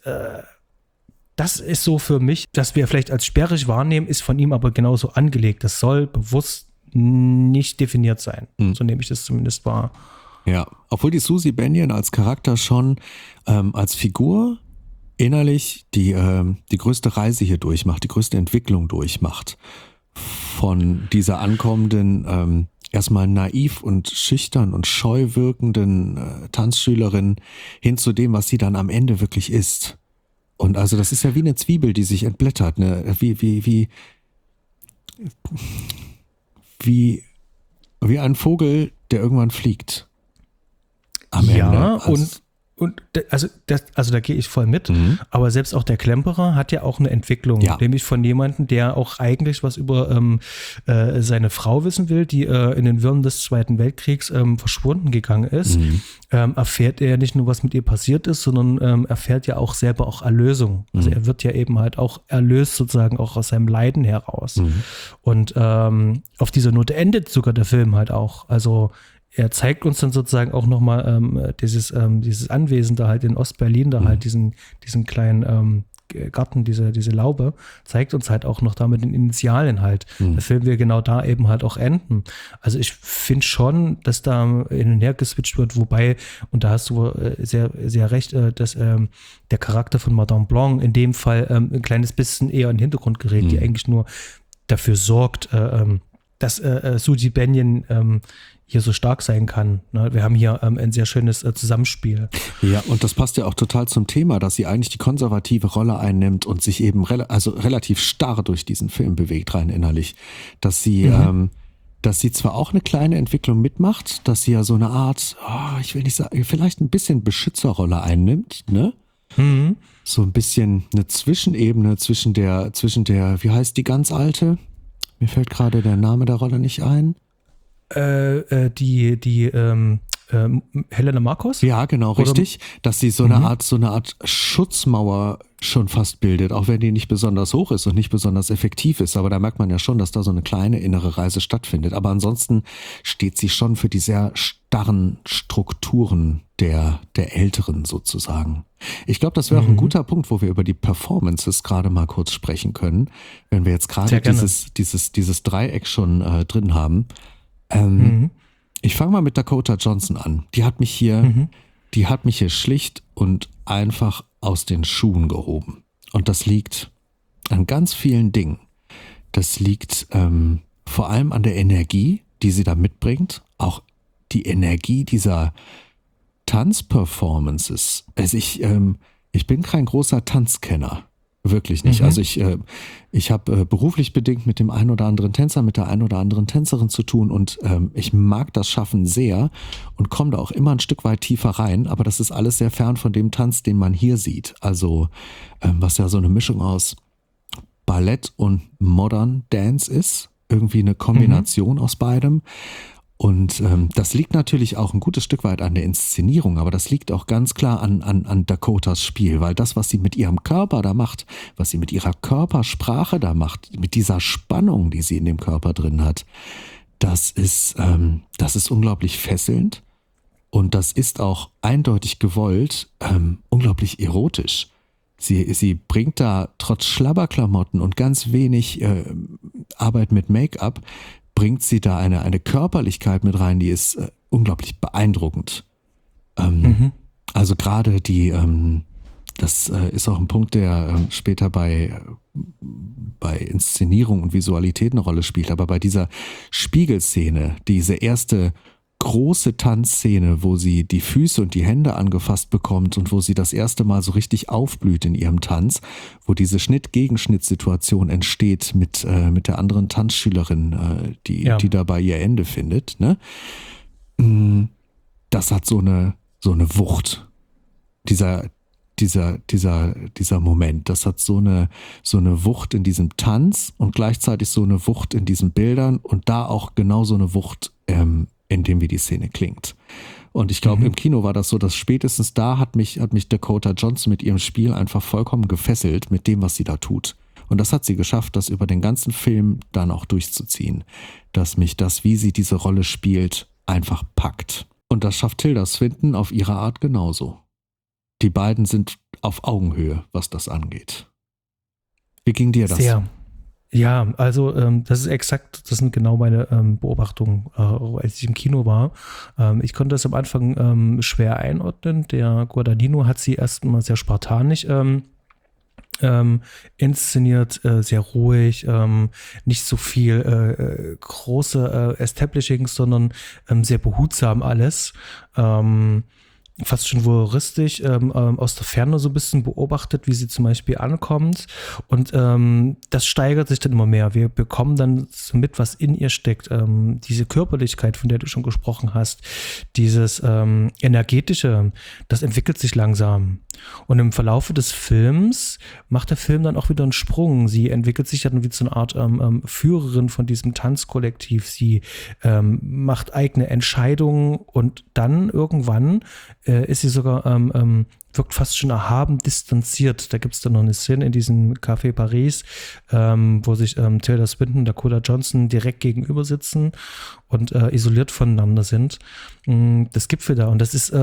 ist so für mich, dass wir vielleicht als sperrig wahrnehmen, ist von ihm aber genauso angelegt. Das soll bewusst nicht definiert sein. So nehme ich das zumindest wahr. Ja, obwohl die Susie Bennion als Charakter schon als Figur innerlich die größte Reise hier durchmacht, die größte Entwicklung durchmacht. Von dieser ankommenden, erstmal naiv und schüchtern und scheu wirkenden Tanzschülerin hin zu dem, was sie dann am Ende wirklich ist. Und also das ist ja wie eine Zwiebel, die sich entblättert, ne? Wie ein Vogel, der irgendwann fliegt. Am Ende. Ja, Also da gehe ich voll mit, aber selbst auch der Klemperer hat ja auch eine Entwicklung, nämlich von jemandem, der auch eigentlich was über seine Frau wissen will, die in den Wirren des Zweiten Weltkriegs verschwunden gegangen ist, erfährt er ja nicht nur, was mit ihr passiert ist, sondern erfährt ja auch selber auch Erlösung. Also er wird ja eben halt auch erlöst sozusagen auch aus seinem Leiden heraus. Und auf dieser Note endet sogar der Film halt auch. Also er zeigt uns dann sozusagen auch nochmal dieses Anwesen da halt in Ostberlin, da halt diesen kleinen Garten, diese Laube, zeigt uns halt auch noch da mit den Initialien halt. Der Film will genau da eben halt auch enden. Also ich finde schon, dass da hin und her geswitcht wird, wobei, und da hast du sehr, sehr recht, dass der Charakter von Madame Blanc in dem Fall ein kleines bisschen eher in den Hintergrund gerät, die eigentlich nur dafür sorgt, dass Suji Benjen hier so stark sein kann. Ne? Wir haben hier ein sehr schönes Zusammenspiel. Ja, und das passt ja auch total zum Thema, dass sie eigentlich die konservative Rolle einnimmt und sich eben relativ starr durch diesen Film bewegt, rein innerlich. Dass sie zwar auch eine kleine Entwicklung mitmacht, dass sie ja so eine Art, ich will nicht sagen, vielleicht ein bisschen Beschützerrolle einnimmt, ne? So ein bisschen eine Zwischenebene zwischen der, wie heißt die ganz alte? Mir fällt gerade der Name der Rolle nicht ein. Helena Marcos? Ja, genau, richtig. Dass sie so eine Art Schutzmauer schon fast bildet, auch wenn die nicht besonders hoch ist und nicht besonders effektiv ist. Aber da merkt man ja schon, dass da so eine kleine innere Reise stattfindet. Aber ansonsten steht sie schon für die sehr starren Strukturen der Älteren sozusagen. Ich glaube, das wäre auch ein guter Punkt, wo wir über die Performances gerade mal kurz sprechen können, wenn wir jetzt gerade dieses Dreieck schon drin haben. Ich fange mal mit Dakota Johnson an. Die hat mich hier schlicht und einfach aus den Schuhen gehoben. Und das liegt an ganz vielen Dingen. Das liegt vor allem an der Energie, die sie da mitbringt. Auch die Energie dieser Tanzperformances. Also ich bin kein großer Tanzkenner. Wirklich nicht. Also ich habe beruflich bedingt mit dem einen oder anderen Tänzer, mit der einen oder anderen Tänzerin zu tun und ich mag das Schaffen sehr und komme da auch immer ein Stück weit tiefer rein, aber das ist alles sehr fern von dem Tanz, den man hier sieht. Also was ja so eine Mischung aus Ballett und Modern Dance ist, irgendwie eine Kombination aus beidem. Und das liegt natürlich auch ein gutes Stück weit an der Inszenierung, aber das liegt auch ganz klar an Dakotas Spiel, weil das, was sie mit ihrem Körper da macht, was sie mit ihrer Körpersprache da macht, mit dieser Spannung, die sie in dem Körper drin hat, das ist unglaublich fesselnd und das ist auch eindeutig gewollt, unglaublich erotisch. Sie bringt da trotz Schlabberklamotten und ganz wenig Arbeit mit Make-up, bringt sie da eine Körperlichkeit mit rein, die ist unglaublich beeindruckend. Also gerade das ist auch ein Punkt, der später bei Inszenierung und Visualität eine Rolle spielt, aber bei dieser Spiegelszene, diese erste große Tanzszene, wo sie die Füße und die Hände angefasst bekommt und wo sie das erste Mal so richtig aufblüht in ihrem Tanz, wo diese Schnitt-Gegenschnitt-Situation entsteht mit der anderen Tanzschülerin, die dabei ihr Ende findet, ne? Das hat so eine Wucht. Dieser Moment, das hat so eine Wucht in diesem Tanz und gleichzeitig so eine Wucht in diesen Bildern und da auch genau so eine Wucht in dem, wie die Szene klingt. Und ich glaube, im Kino war das so, dass spätestens da hat mich Dakota Johnson mit ihrem Spiel einfach vollkommen gefesselt mit dem, was sie da tut. Und das hat sie geschafft, das über den ganzen Film dann auch durchzuziehen. Dass mich das, wie sie diese Rolle spielt, einfach packt. Und das schafft Tilda Swinton auf ihre Art genauso. Die beiden sind auf Augenhöhe, was das angeht. Wie ging dir das? Sehr. Ja, also das sind genau meine Beobachtungen, als ich im Kino war. Ich konnte das am Anfang schwer einordnen. Der Guadagnino hat sie erstmal sehr spartanisch inszeniert, sehr ruhig, nicht so viel große Establishings, sondern sehr behutsam alles. fast schon voyeuristisch aus der Ferne so ein bisschen beobachtet, wie sie zum Beispiel ankommt. Und das steigert sich dann immer mehr. Wir bekommen dann so mit, was in ihr steckt. Diese Körperlichkeit, von der du schon gesprochen hast, dieses Energetische, das entwickelt sich langsam. Und im Verlaufe des Films macht der Film dann auch wieder einen Sprung. Sie entwickelt sich dann wie so eine Art Führerin von diesem Tanzkollektiv. Sie macht eigene Entscheidungen und dann irgendwann ist sie sogar, wirkt fast schon erhaben distanziert. Da gibt es dann noch eine Szene in diesem Café Paris, wo sich Tilda Swinton und Dakota Johnson direkt gegenüber sitzen und isoliert voneinander sind. Das Gipfel da. Und das ist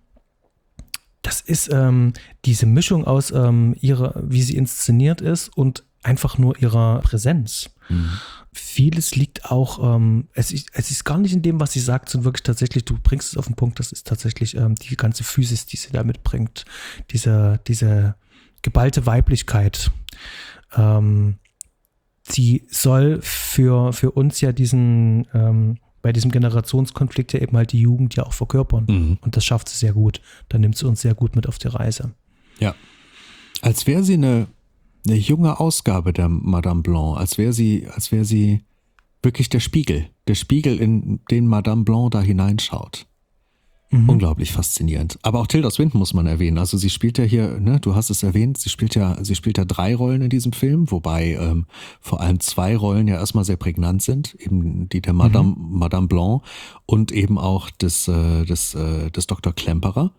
diese Mischung aus wie sie inszeniert ist und einfach nur ihrer Präsenz. Mhm. Vieles liegt auch, es ist gar nicht in dem, was sie sagt, sondern wirklich tatsächlich, du bringst es auf den Punkt, das ist tatsächlich die ganze Physis, die sie da mitbringt. Diese geballte Weiblichkeit. Sie soll für uns ja bei diesem Generationskonflikt ja eben halt die Jugend ja auch verkörpern. Mhm. Und das schafft sie sehr gut. Da nimmt sie uns sehr gut mit auf die Reise. Ja. Als wäre sie eine junge Ausgabe der Madame Blanc, als wäre sie wirklich der Spiegel, in den Madame Blanc da hineinschaut. Mhm. Unglaublich faszinierend. Aber auch Tilda Swinton muss man erwähnen. Also sie spielt ja hier, ne, du hast es erwähnt, sie spielt ja 3 Rollen in diesem Film, wobei vor allem 2 Rollen ja erstmal sehr prägnant sind, eben die der Madame Blanc und eben auch des Dr. Klemperer.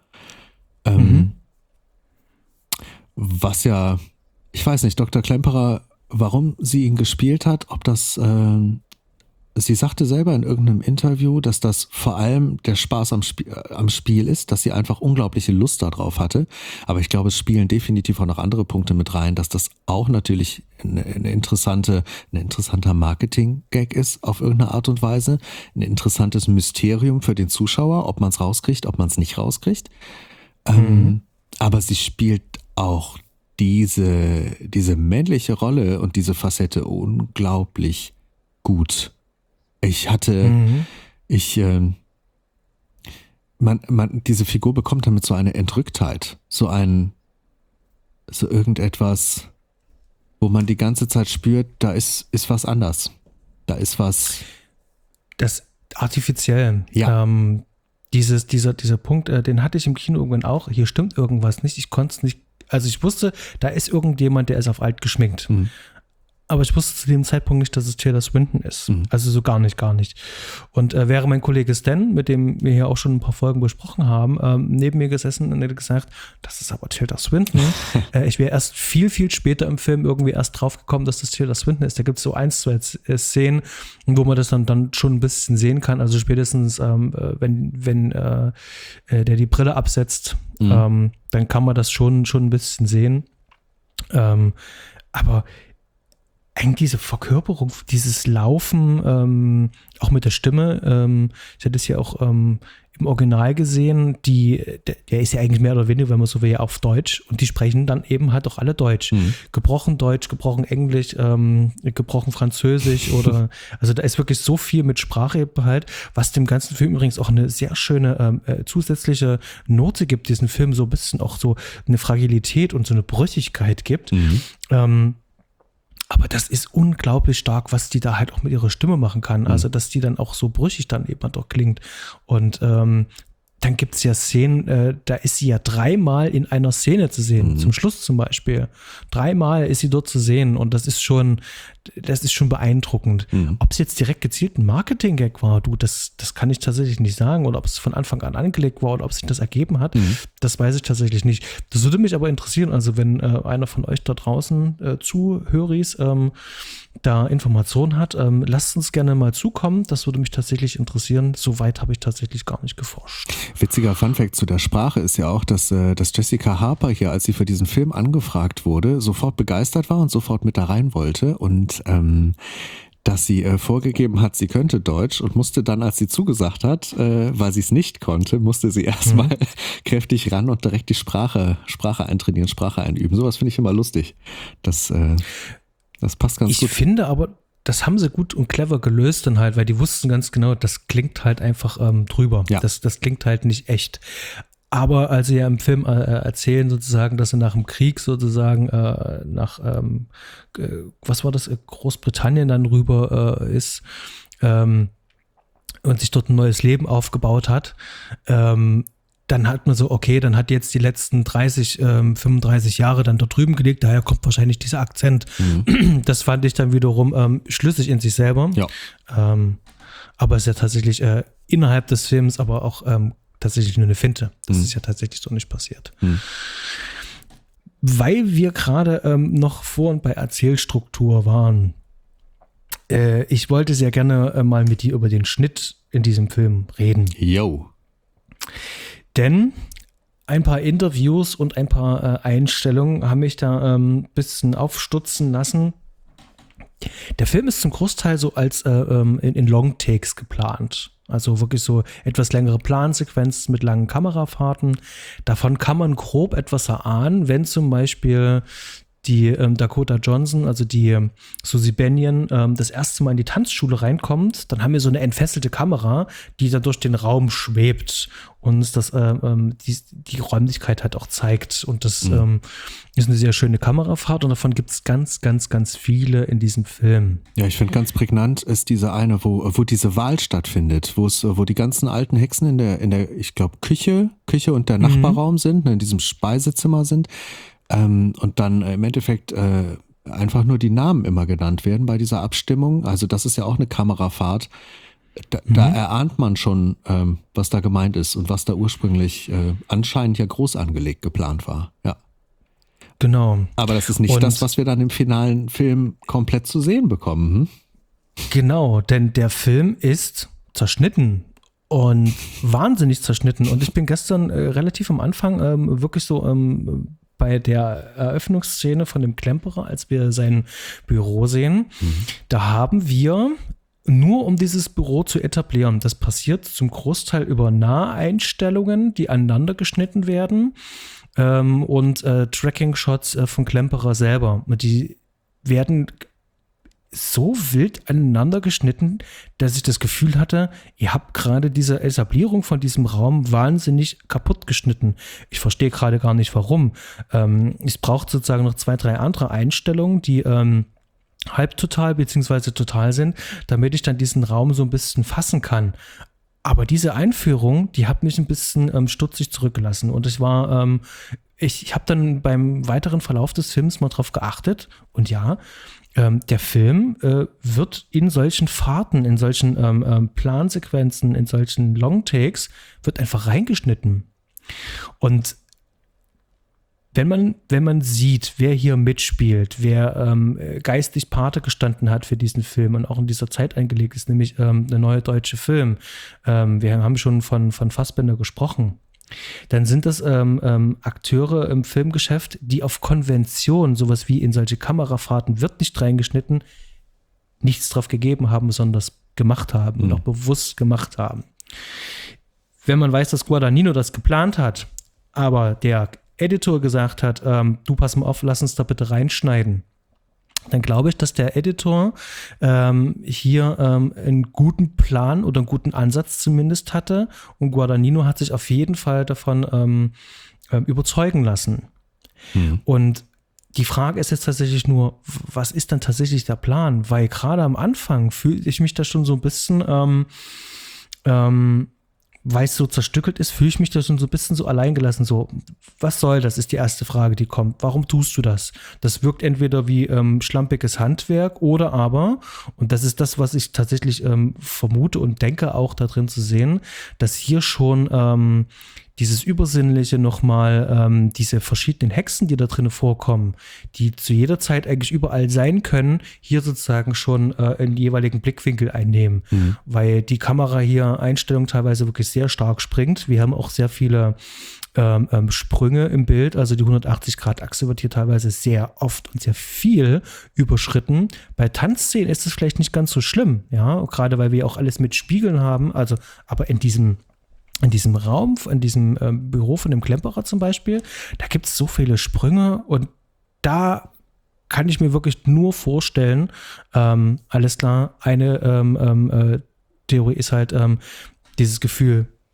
Was ja, ich weiß nicht, Dr. Klemperer, warum sie ihn gespielt hat, ob das, sie sagte selber in irgendeinem Interview, dass das vor allem der Spaß am Spiel ist, dass sie einfach unglaubliche Lust darauf hatte. Aber ich glaube, es spielen definitiv auch noch andere Punkte mit rein, dass das auch natürlich ein interessanter Marketing-Gag ist auf irgendeine Art und Weise. Ein interessantes Mysterium für den Zuschauer, ob man es rauskriegt, ob man es nicht rauskriegt. Aber sie spielt auch diese männliche Rolle und diese Facette unglaublich gut. Diese Figur bekommt damit so eine Entrücktheit, so irgendetwas, wo man die ganze Zeit spürt, da ist was anders. Da ist was. Das artifiziell. Ja. Dieser Punkt, den hatte ich im Kino irgendwann auch. Hier stimmt irgendwas nicht. Ich konnte es nicht. Also ich wusste, da ist irgendjemand, der ist auf alt geschminkt. Mhm. Aber ich wusste zu dem Zeitpunkt nicht, dass es Tilda Swinton ist. Mhm. Also so gar nicht. Und wäre mein Kollege Stan, mit dem wir hier auch schon ein paar Folgen besprochen haben, neben mir gesessen und hätte gesagt, das ist aber Tilda Swinton. Ich wäre erst viel, viel später im Film irgendwie erst drauf gekommen, dass das Tilda Swinton ist. Da gibt es so 1, 2 Szenen, wo man das dann schon ein bisschen sehen kann. Also spätestens, wenn der die Brille absetzt, dann kann man das schon ein bisschen sehen. Aber eigentlich diese Verkörperung, dieses Laufen, auch mit der Stimme, ich hatte es ja auch im Original gesehen, der ist ja eigentlich mehr oder weniger, wenn man so will, ja auf Deutsch und die sprechen dann eben halt auch alle Deutsch. Mhm. Gebrochen Deutsch, gebrochen Englisch, gebrochen Französisch oder, also da ist wirklich so viel mit Sprache halt, was dem ganzen Film übrigens auch eine sehr schöne zusätzliche Note gibt, diesen Film so ein bisschen auch so eine Fragilität und so eine Brüchigkeit gibt. Mhm. Aber das ist unglaublich stark, was die da halt auch mit ihrer Stimme machen kann. Also, dass die dann auch so brüchig dann eben doch klingt. Und dann gibt es ja Szenen, da ist sie ja 3-mal in einer Szene zu sehen. Zum Schluss zum Beispiel. 3-mal ist sie dort zu sehen. Und das ist schon beeindruckend. Ob es jetzt direkt gezielt ein Marketing-Gag war, das kann ich tatsächlich nicht sagen. Oder ob es von Anfang an angelegt war oder ob sich das ergeben hat, das weiß ich tatsächlich nicht. Das würde mich aber interessieren. Also wenn einer von euch da draußen Zuhöris da Informationen hat, lasst uns gerne mal zukommen. Das würde mich tatsächlich interessieren. Soweit habe ich tatsächlich gar nicht geforscht. Witziger Funfact zu der Sprache ist ja auch, dass Jessica Harper hier, als sie für diesen Film angefragt wurde, sofort begeistert war und sofort mit da rein wollte und dass sie vorgegeben hat, sie könnte Deutsch und musste dann, als sie zugesagt hat, weil sie es nicht konnte, musste sie erstmal kräftig ran und direkt die Sprache eintrainieren, Sprache einüben. Sowas finde ich immer lustig. Das passt ganz gut. Ich finde aber, das haben sie gut und clever gelöst dann halt, weil die wussten ganz genau, das klingt halt einfach drüber. Ja. Das klingt halt nicht echt. Aber als sie ja im Film erzählen sozusagen, dass sie nach dem Krieg sozusagen was war das, Großbritannien dann rüber ist und sich dort ein neues Leben aufgebaut hat, dann hat man so, okay, dann hat jetzt die letzten 35 Jahre dann dort drüben gelegt, daher kommt wahrscheinlich dieser Akzent. Das fand ich dann wiederum schlüssig in sich selber. Ja. Aber es ist ja tatsächlich innerhalb des Films aber auch tatsächlich nur eine Finte. Das ist ja tatsächlich so nicht passiert. Weil wir gerade noch vor und bei Erzählstruktur waren, ich wollte sehr gerne mal mit dir über den Schnitt in diesem Film reden. Yo. Denn ein paar Interviews und ein paar Einstellungen haben mich da ein bisschen aufstutzen lassen. Der Film ist zum Großteil so als in Long-Takes geplant. Also wirklich so etwas längere Plansequenzen mit langen Kamerafahrten. Davon kann man grob etwas erahnen, wenn zum Beispiel die Dakota Johnson, also die Susie Bennion, das erste Mal in die Tanzschule reinkommt, dann haben wir so eine entfesselte Kamera, die da durch den Raum schwebt und uns das, die Räumlichkeit halt auch zeigt. Und das ist eine sehr schöne Kamerafahrt und davon gibt es ganz, ganz, ganz viele in diesem Film. Ja, ich finde ganz prägnant ist diese eine, wo diese Wahl stattfindet, wo die ganzen alten Hexen in der ich glaube, Küche und der Nachbarraum sind, in diesem Speisezimmer sind. Und dann im Endeffekt einfach nur die Namen immer genannt werden bei dieser Abstimmung. Also das ist ja auch eine Kamerafahrt. Da erahnt man schon, was da gemeint ist und was da ursprünglich anscheinend ja groß angelegt geplant war. Ja. Genau. Aber das ist nicht das, was wir dann im finalen Film komplett zu sehen bekommen. Genau, denn der Film ist zerschnitten. Und wahnsinnig zerschnitten. Und ich bin gestern relativ am Anfang wirklich so bei der Eröffnungsszene von dem Klemperer, als wir sein Büro sehen, da haben wir nur um dieses Büro zu etablieren. Das passiert zum Großteil über Naheinstellungen, die aneinander geschnitten werden und Tracking-Shots von Klemperer selber. Die werden so wild aneinander geschnitten, dass ich das Gefühl hatte, ihr habt gerade diese Etablierung von diesem Raum wahnsinnig kaputt geschnitten. Ich verstehe gerade gar nicht, warum. Es braucht sozusagen noch 2, 3 andere Einstellungen, die halbtotal bzw. total sind, damit ich dann diesen Raum so ein bisschen fassen kann. Aber diese Einführung, die hat mich ein bisschen stutzig zurückgelassen. Und ich war ich habe dann beim weiteren Verlauf des Films mal drauf geachtet. Und ja, der Film wird in solchen Fahrten, in solchen Plansequenzen, in solchen Longtakes, wird einfach reingeschnitten. Und wenn man sieht, wer hier mitspielt, wer geistig Pate gestanden hat für diesen Film und auch in dieser Zeit eingelegt ist, nämlich der neue deutsche Film, wir haben schon von Fassbinder gesprochen, dann sind das Akteure im Filmgeschäft, die auf Konvention, sowas wie in solche Kamerafahrten wird nicht reingeschnitten, nichts drauf gegeben haben, sondern das gemacht haben und auch bewusst gemacht haben. Wenn man weiß, dass Guadagnino das geplant hat, aber der Editor gesagt hat, du pass mal auf, lass uns da bitte reinschneiden, dann glaube ich, dass der Editor hier einen guten Plan oder einen guten Ansatz zumindest hatte und Guadagnino hat sich auf jeden Fall davon überzeugen lassen. Und die Frage ist jetzt tatsächlich nur, was ist dann tatsächlich der Plan? Weil gerade am Anfang fühle ich mich da schon so ein bisschen weil es so zerstückelt ist, fühle ich mich da schon so ein bisschen so alleingelassen. So, was soll das, ist die erste Frage, die kommt. Warum tust du das? Das wirkt entweder wie schlampiges Handwerk oder aber, und das ist das, was ich tatsächlich vermute und denke auch da drin zu sehen, dass hier schon dieses Übersinnliche nochmal, diese verschiedenen Hexen, die da drin vorkommen, die zu jeder Zeit eigentlich überall sein können, hier sozusagen schon einen jeweiligen Blickwinkel einnehmen. Weil die Kamera hier Einstellung teilweise wirklich sehr stark springt. Wir haben auch sehr viele Sprünge im Bild, also die 180-Grad-Achse wird hier teilweise sehr oft und sehr viel überschritten. Bei Tanzszenen ist es vielleicht nicht ganz so schlimm, ja, gerade weil wir auch alles mit Spiegeln haben, also aber in diesem Raum, in diesem Büro von dem Klemperer zum Beispiel, da gibt es so viele Sprünge und da kann ich mir wirklich nur vorstellen, alles klar, eine Theorie ist halt dieses Gefühl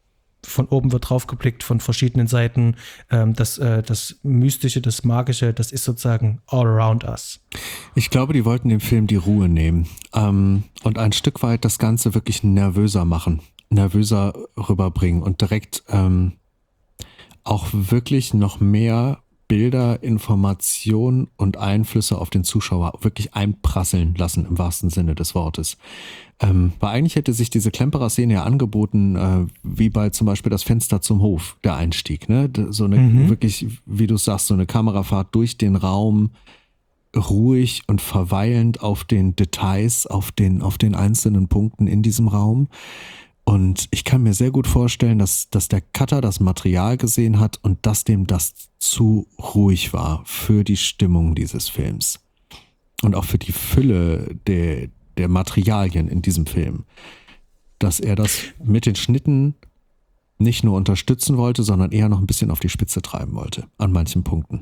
von oben wird drauf geblickt, von verschiedenen Seiten. Das Mystische, das Magische, das ist sozusagen all around us. Ich glaube, die wollten dem Film die Ruhe nehmen und ein Stück weit das Ganze wirklich nervöser machen, nervöser rüberbringen und direkt auch wirklich noch mehr Bilder, Informationen und Einflüsse auf den Zuschauer wirklich einprasseln lassen, im wahrsten Sinne des Wortes. Weil eigentlich hätte sich diese Klemperer-Szene ja angeboten, wie bei zum Beispiel das Fenster zum Hof, der Einstieg. Ne? So eine wirklich, wie du sagst, so eine Kamerafahrt durch den Raum, ruhig und verweilend auf den Details, auf den einzelnen Punkten in diesem Raum. Und ich kann mir sehr gut vorstellen, dass der Cutter das Material gesehen hat und dass dem das zu ruhig war für die Stimmung dieses Films. Und auch für die Fülle der Materialien in diesem Film. Dass er das mit den Schnitten nicht nur unterstützen wollte, sondern eher noch ein bisschen auf die Spitze treiben wollte. An manchen Punkten.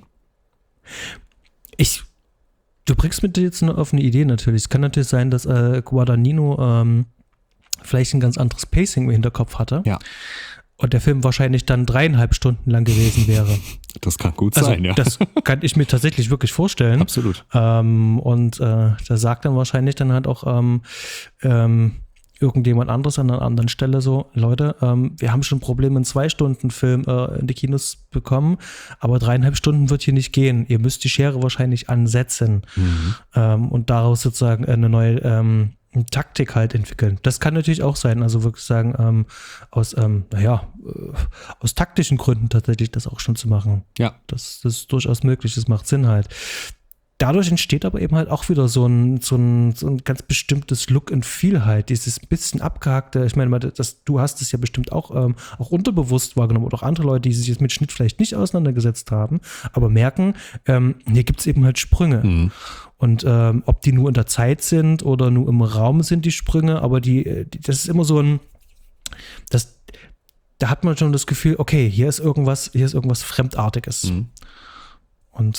Du bringst mit dir jetzt auf eine Idee natürlich. Es kann natürlich sein, dass Guadagnino vielleicht ein ganz anderes Pacing im Hinterkopf hatte. Ja. Und der Film wahrscheinlich dann 3,5 Stunden lang gewesen wäre. Das kann gut sein, ja. Das kann ich mir tatsächlich wirklich vorstellen. Absolut. Da sagt dann wahrscheinlich dann halt auch irgendjemand anderes an einer anderen Stelle so, Leute, wir haben schon Probleme, einen 2-Stunden-Film in die Kinos bekommen, aber 3,5 Stunden wird hier nicht gehen. Ihr müsst die Schere wahrscheinlich ansetzen und daraus sozusagen eine neue Taktik halt entwickeln. Das kann natürlich auch sein, also wirklich sagen, aus taktischen Gründen tatsächlich das auch schon zu machen. Ja. Das ist durchaus möglich, das macht Sinn halt. Dadurch entsteht aber eben halt auch wieder so ein ganz bestimmtes Look and Feel halt, dieses bisschen abgehackte, ich meine, du hast es ja bestimmt auch unterbewusst wahrgenommen oder auch andere Leute, die sich jetzt mit Schnitt vielleicht nicht auseinandergesetzt haben, aber merken, hier gibt es eben halt Sprünge. Und ob die nur in der Zeit sind oder nur im Raum sind die Sprünge, aber das ist immer so da hat man schon das Gefühl, okay, hier ist irgendwas Fremdartiges. Und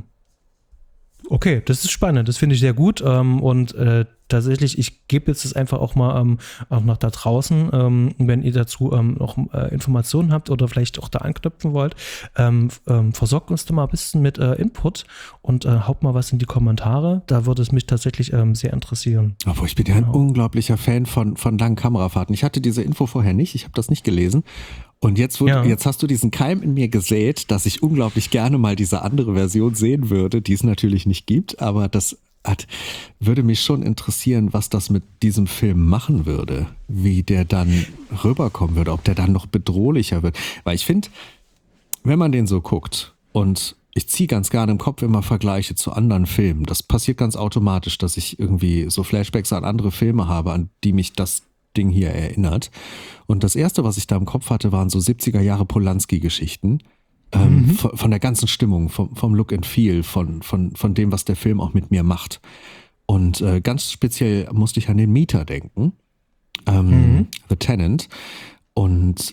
okay, das ist spannend, das finde ich sehr gut und tatsächlich, ich gebe jetzt das einfach auch mal auch nach da draußen, wenn ihr dazu noch Informationen habt oder vielleicht auch da anknüpfen wollt, versorgt uns doch mal ein bisschen mit Input und haut mal was in die Kommentare, da würde es mich tatsächlich sehr interessieren. Aber ich bin ja ein unglaublicher Fan von langen Kamerafahrten. Ich hatte diese Info vorher nicht, ich habe das nicht gelesen. Und jetzt hast du diesen Keim in mir gesät, dass ich unglaublich gerne mal diese andere Version sehen würde, die es natürlich nicht gibt, aber würde mich schon interessieren, was das mit diesem Film machen würde, wie der dann rüberkommen würde, ob der dann noch bedrohlicher wird. Weil ich finde, wenn man den so guckt und ich ziehe ganz gerne im Kopf immer Vergleiche zu anderen Filmen, das passiert ganz automatisch, dass ich irgendwie so Flashbacks an andere Filme habe, an die mich das Ding hier erinnert. Und das erste, was ich da im Kopf hatte, waren so 70er Jahre Polanski-Geschichten. Von der ganzen Stimmung, vom Look and Feel, von dem, was der Film auch mit mir macht. Und ganz speziell musste ich an den Mieter denken. The Tenant. Und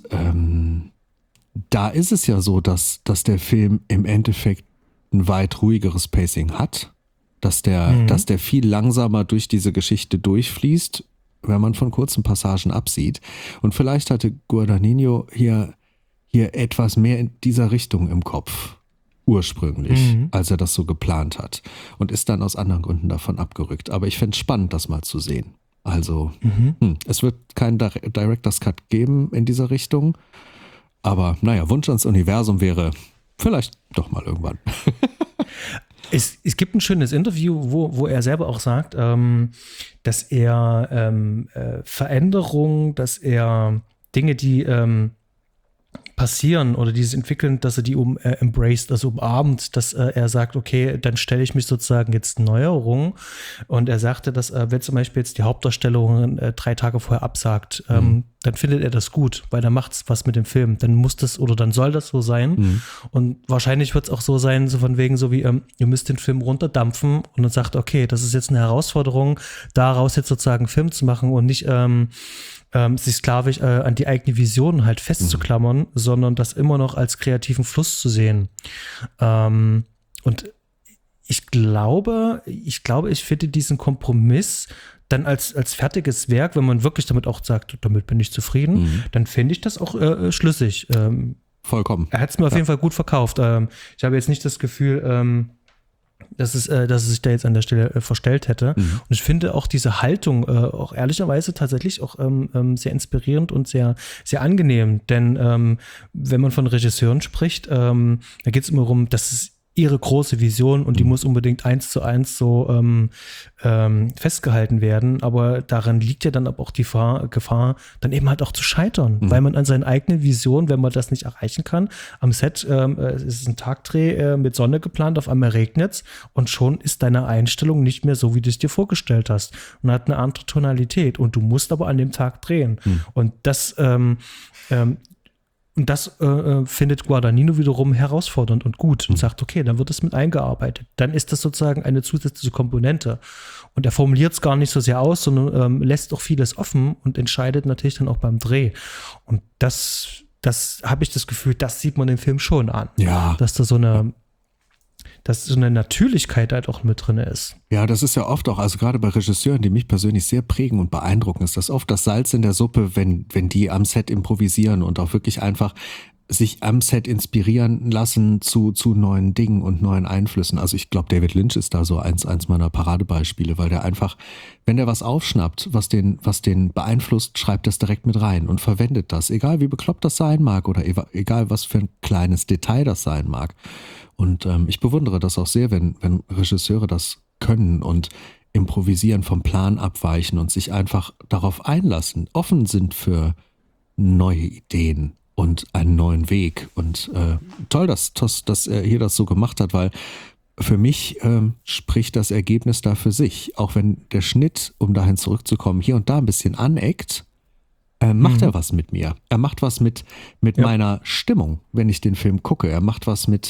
da ist es ja so, dass der Film im Endeffekt ein weit ruhigeres Pacing hat. Dass der viel langsamer durch diese Geschichte durchfließt, wenn man von kurzen Passagen absieht. Und vielleicht hatte Guadagnino hier etwas mehr in dieser Richtung im Kopf, ursprünglich, als er das so geplant hat. Und ist dann aus anderen Gründen davon abgerückt. Aber ich fände es spannend, das mal zu sehen. Also, es wird keinen Director's Cut geben in dieser Richtung. Aber naja, Wunsch ans Universum wäre vielleicht doch mal irgendwann. Es gibt ein schönes Interview, wo er selber auch sagt, dass er Veränderungen, dass er Dinge, die passieren oder die sich entwickeln, dass er die embraced, also umarmt, dass er sagt, okay, dann stelle ich mich sozusagen jetzt Neuerungen. Und er sagte, dass wenn zum Beispiel jetzt die Hauptdarstellerin 3 Tage vorher absagt, dann findet er das gut, weil dann macht es was mit dem Film. Dann muss das oder dann soll das so sein. Und wahrscheinlich wird es auch so sein, so von wegen so wie, ihr müsst den Film runterdampfen und dann sagt, okay, das ist jetzt eine Herausforderung, daraus jetzt sozusagen einen Film zu machen und nicht sich sklavisch an die eigene Vision halt festzuklammern, sondern das immer noch als kreativen Fluss zu sehen. Und ich glaube, ich finde diesen Kompromiss dann als fertiges Werk, wenn man wirklich damit auch sagt, damit bin ich zufrieden, dann finde ich das auch schlüssig. Vollkommen. Er hat es mir auf jeden Fall gut verkauft. Ich habe jetzt nicht das Gefühl, dass es sich da jetzt an der Stelle verstellt hätte. Und ich finde auch diese Haltung auch ehrlicherweise tatsächlich auch sehr inspirierend und sehr, sehr angenehm. Denn wenn man von Regisseuren spricht, da geht es immer darum, dass es ihre große Vision und die muss unbedingt 1:1 so festgehalten werden. Aber daran liegt ja dann aber auch die Gefahr, dann eben halt auch zu scheitern, weil man an seinen eigenen Visionen, wenn man das nicht erreichen kann, am Set es ist ein Tagdreh mit Sonne geplant, auf einmal regnet's und schon ist deine Einstellung nicht mehr so, wie du es dir vorgestellt hast und hat eine andere Tonalität und du musst aber an dem Tag drehen. Und das findet Guadagnino wiederum herausfordernd und gut und sagt, okay, dann wird es mit eingearbeitet. Dann ist das sozusagen eine zusätzliche Komponente. Und er formuliert es gar nicht so sehr aus, sondern lässt auch vieles offen und entscheidet natürlich dann auch beim Dreh. Und das habe ich das Gefühl, das sieht man im Film schon an. Ja. Dass da so eine Natürlichkeit halt auch mit drin ist. Ja, das ist ja oft auch, also gerade bei Regisseuren, die mich persönlich sehr prägen und beeindrucken, ist das oft das Salz in der Suppe, wenn die am Set improvisieren und auch wirklich einfach sich am Set inspirieren lassen zu neuen Dingen und neuen Einflüssen. Also ich glaube, David Lynch ist da so eins meiner Paradebeispiele, weil der einfach, wenn der was aufschnappt, was den beeinflusst, schreibt das direkt mit rein und verwendet das, egal wie bekloppt das sein mag oder egal was für ein kleines Detail das sein mag. Und ich bewundere das auch sehr, wenn Regisseure das können und improvisieren, vom Plan abweichen und sich einfach darauf einlassen, offen sind für neue Ideen und einen neuen Weg. Und toll, dass er hier das so gemacht hat, weil für mich spricht das Ergebnis da für sich. Auch wenn der Schnitt, um dahin zurückzukommen, hier und da ein bisschen aneckt, macht er was mit mir. Er macht was mit meiner Stimmung, wenn ich den Film gucke. Er macht was mit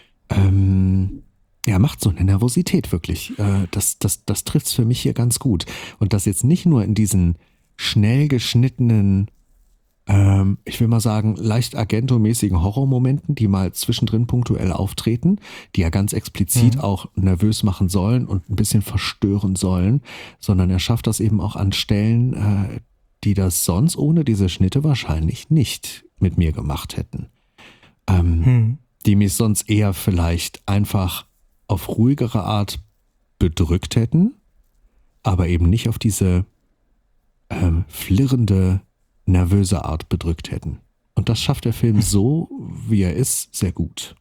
macht so eine Nervosität wirklich. Das trifft es für mich hier ganz gut. Und das jetzt nicht nur in diesen schnell geschnittenen, ich will mal sagen, leicht Argento-mäßigen Horrormomenten, die mal zwischendrin punktuell auftreten, die ja ganz explizit auch nervös machen sollen und ein bisschen verstören sollen, sondern er schafft das eben auch an Stellen, die das sonst ohne diese Schnitte wahrscheinlich nicht mit mir gemacht hätten. Die mich sonst eher vielleicht einfach auf ruhigere Art bedrückt hätten, aber eben nicht auf diese flirrende, nervöse Art bedrückt hätten. Und das schafft der Film so, wie er ist, sehr gut.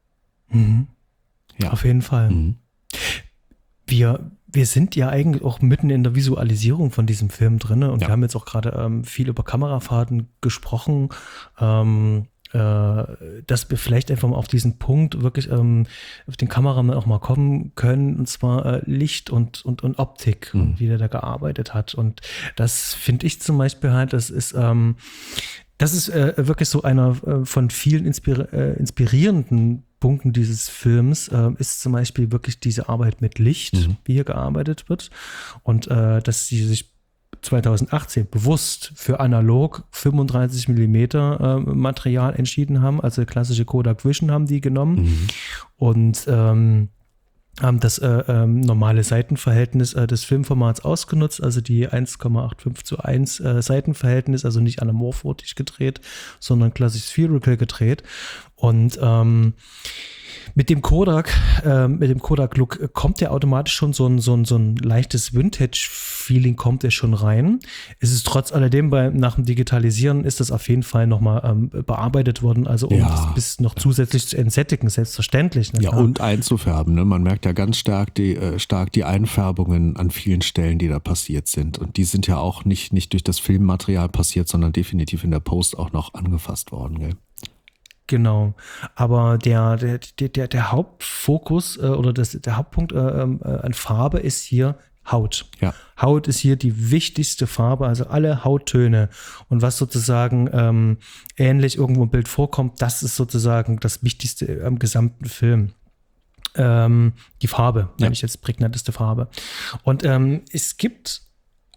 Ja. Auf jeden Fall. Wir sind ja eigentlich auch mitten in der Visualisierung von diesem Film drin und wir haben jetzt auch gerade viel über Kamerafahrten gesprochen, dass wir vielleicht einfach mal auf diesen Punkt wirklich auf den Kameramann auch mal kommen können, und zwar Licht und Optik und wie der da gearbeitet hat. Und das finde ich zum Beispiel halt, das ist wirklich so einer von vielen inspirierenden Punkten dieses Films, ist zum Beispiel wirklich diese Arbeit mit Licht, wie hier gearbeitet wird. Und dass sie sich 2018 bewusst für analog 35 mm Material entschieden haben, also klassische Kodak Vision haben die genommen und haben das normale Seitenverhältnis des Filmformats ausgenutzt, also die 1,85:1 Seitenverhältnis, also nicht anamorphotisch gedreht, sondern klassisch spherical gedreht. Und mit dem Kodak-Look kommt ja automatisch schon so ein leichtes Vintage-Feeling kommt ja schon rein. Es ist trotz alledem nach dem Digitalisieren ist das auf jeden Fall nochmal bearbeitet worden, also um das bis noch zusätzlich zu entsättigen, selbstverständlich. Ja, und einzufärben. Ne? Man merkt ja ganz stark die Einfärbungen an vielen Stellen, die da passiert sind. Und die sind ja auch nicht durch das Filmmaterial passiert, sondern definitiv in der Post auch noch angefasst worden. Gell? Genau, aber der Hauptfokus oder der Hauptpunkt an Farbe ist hier Haut. Ja. Haut ist hier die wichtigste Farbe, also alle Hauttöne. Und was sozusagen ähnlich irgendwo im Bild vorkommt, das ist sozusagen das Wichtigste am gesamten Film. Die Farbe, wenn ich jetzt prägnanteste Farbe. Und es gibt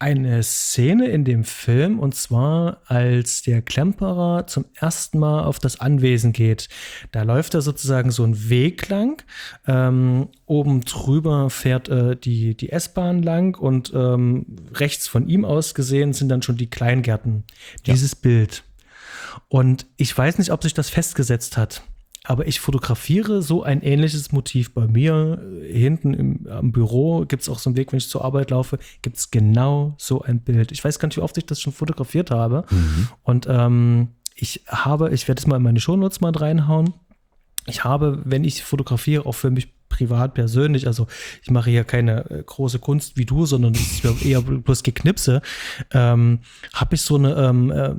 eine Szene in dem Film, und zwar als der Klemperer zum ersten Mal auf das Anwesen geht. Da läuft er sozusagen so einen Weg lang. Oben drüber fährt die S-Bahn lang und rechts von ihm aus gesehen sind dann schon die Kleingärten. Dieses Bild. Und ich weiß nicht, ob sich das festgesetzt hat. Aber ich fotografiere so ein ähnliches Motiv bei mir. Hinten am Büro gibt es auch so einen Weg, wenn ich zur Arbeit laufe, gibt es genau so ein Bild. Ich weiß gar nicht, wie oft ich das schon fotografiert habe. Und ich werde es mal in meine Shownotes mal reinhauen. Ich habe, wenn ich fotografiere, auch für mich privat, persönlich, also ich mache hier keine große Kunst wie du, sondern es ist eher bloß Geknipse, habe ich so eine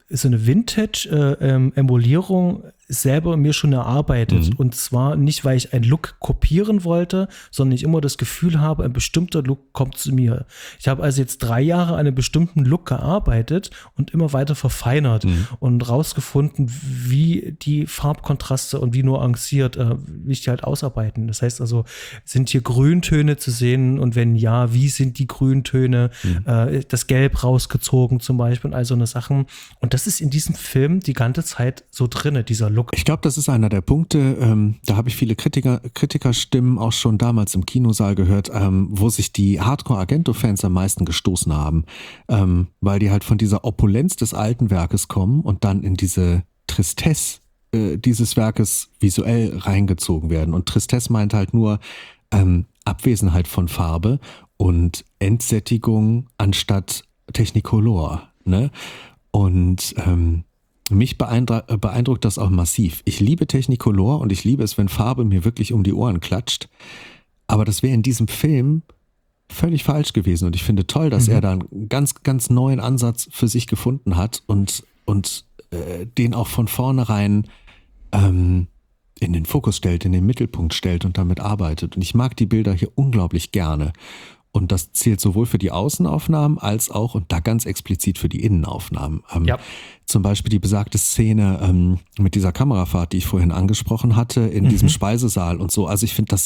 Vintage-Emulierung selber mir schon erarbeitet. Und zwar nicht, weil ich einen Look kopieren wollte, sondern ich immer das Gefühl habe, ein bestimmter Look kommt zu mir. Ich habe also jetzt 3 Jahre an einem bestimmten Look gearbeitet und immer weiter verfeinert und rausgefunden, wie die Farbkontraste und wie nuanciert, wie ich die halt ausarbeiten. Das heißt also, sind hier Grüntöne zu sehen und wenn ja, wie sind die Grüntöne, das Gelb rausgezogen zum Beispiel und all so eine Sachen. Und das ist in diesem Film die ganze Zeit so drinne, dieser Look. Ich glaube, das ist einer der Punkte, da habe ich viele Kritikerstimmen auch schon damals im Kinosaal gehört, wo sich die Hardcore-Argento-Fans am meisten gestoßen haben, weil die halt von dieser Opulenz des alten Werkes kommen und dann in diese Tristesse dieses Werkes visuell reingezogen werden. Und Tristesse meint halt nur Abwesenheit von Farbe und Entsättigung anstatt Technicolor, ne? Und mich beeindruckt das auch massiv. Ich liebe Technicolor und ich liebe es, wenn Farbe mir wirklich um die Ohren klatscht. Aber das wäre in diesem Film völlig falsch gewesen. Und ich finde toll, dass er da einen ganz, ganz neuen Ansatz für sich gefunden hat und den auch von vornherein in den Fokus stellt, in den Mittelpunkt stellt und damit arbeitet. Und ich mag die Bilder hier unglaublich gerne. Und das zählt sowohl für die Außenaufnahmen als auch, und da ganz explizit für die Innenaufnahmen. Zum Beispiel die besagte Szene mit dieser Kamerafahrt, die ich vorhin angesprochen hatte, in diesem Speisesaal und so. Also ich finde,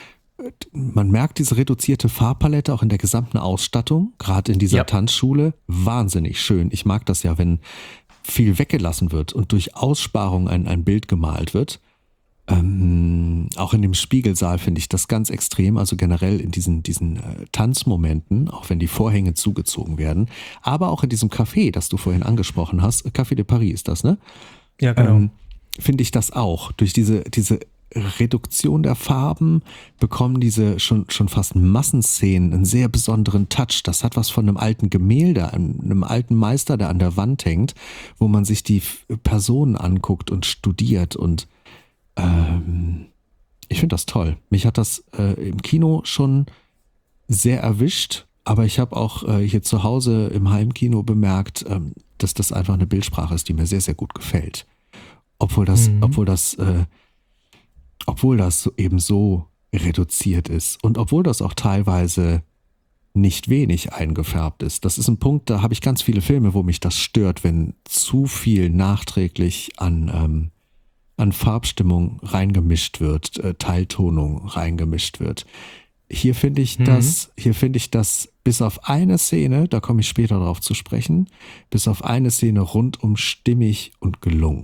man merkt diese reduzierte Farbpalette auch in der gesamten Ausstattung, gerade in dieser Tanzschule. Wahnsinnig schön. Ich mag das ja, wenn viel weggelassen wird und durch Aussparung ein Bild gemalt wird. Auch in dem Spiegelsaal finde ich das ganz extrem, also generell in diesen Tanzmomenten, auch wenn die Vorhänge zugezogen werden, aber auch in diesem Café, das du vorhin angesprochen hast, Café de Paris ist das, ne? Ja, genau. Finde ich das auch. Durch diese Reduktion der Farben bekommen diese schon fast Massenszenen einen sehr besonderen Touch. Das hat was von einem alten Gemälde, einem alten Meister, der an der Wand hängt, wo man sich die Personen anguckt und studiert und ich finde das toll. Mich hat das im Kino schon sehr erwischt, aber ich habe auch hier zu Hause im Heimkino bemerkt, dass das einfach eine Bildsprache ist, die mir sehr, sehr gut gefällt. Obwohl das eben so reduziert ist und obwohl das auch teilweise nicht wenig eingefärbt ist. Das ist ein Punkt, da habe ich ganz viele Filme, wo mich das stört, wenn zu viel nachträglich an Farbstimmung reingemischt wird, Teiltonung reingemischt wird. Hier finde ich das bis auf eine Szene, da komme ich später drauf zu sprechen, bis auf eine Szene rundum stimmig und gelungen.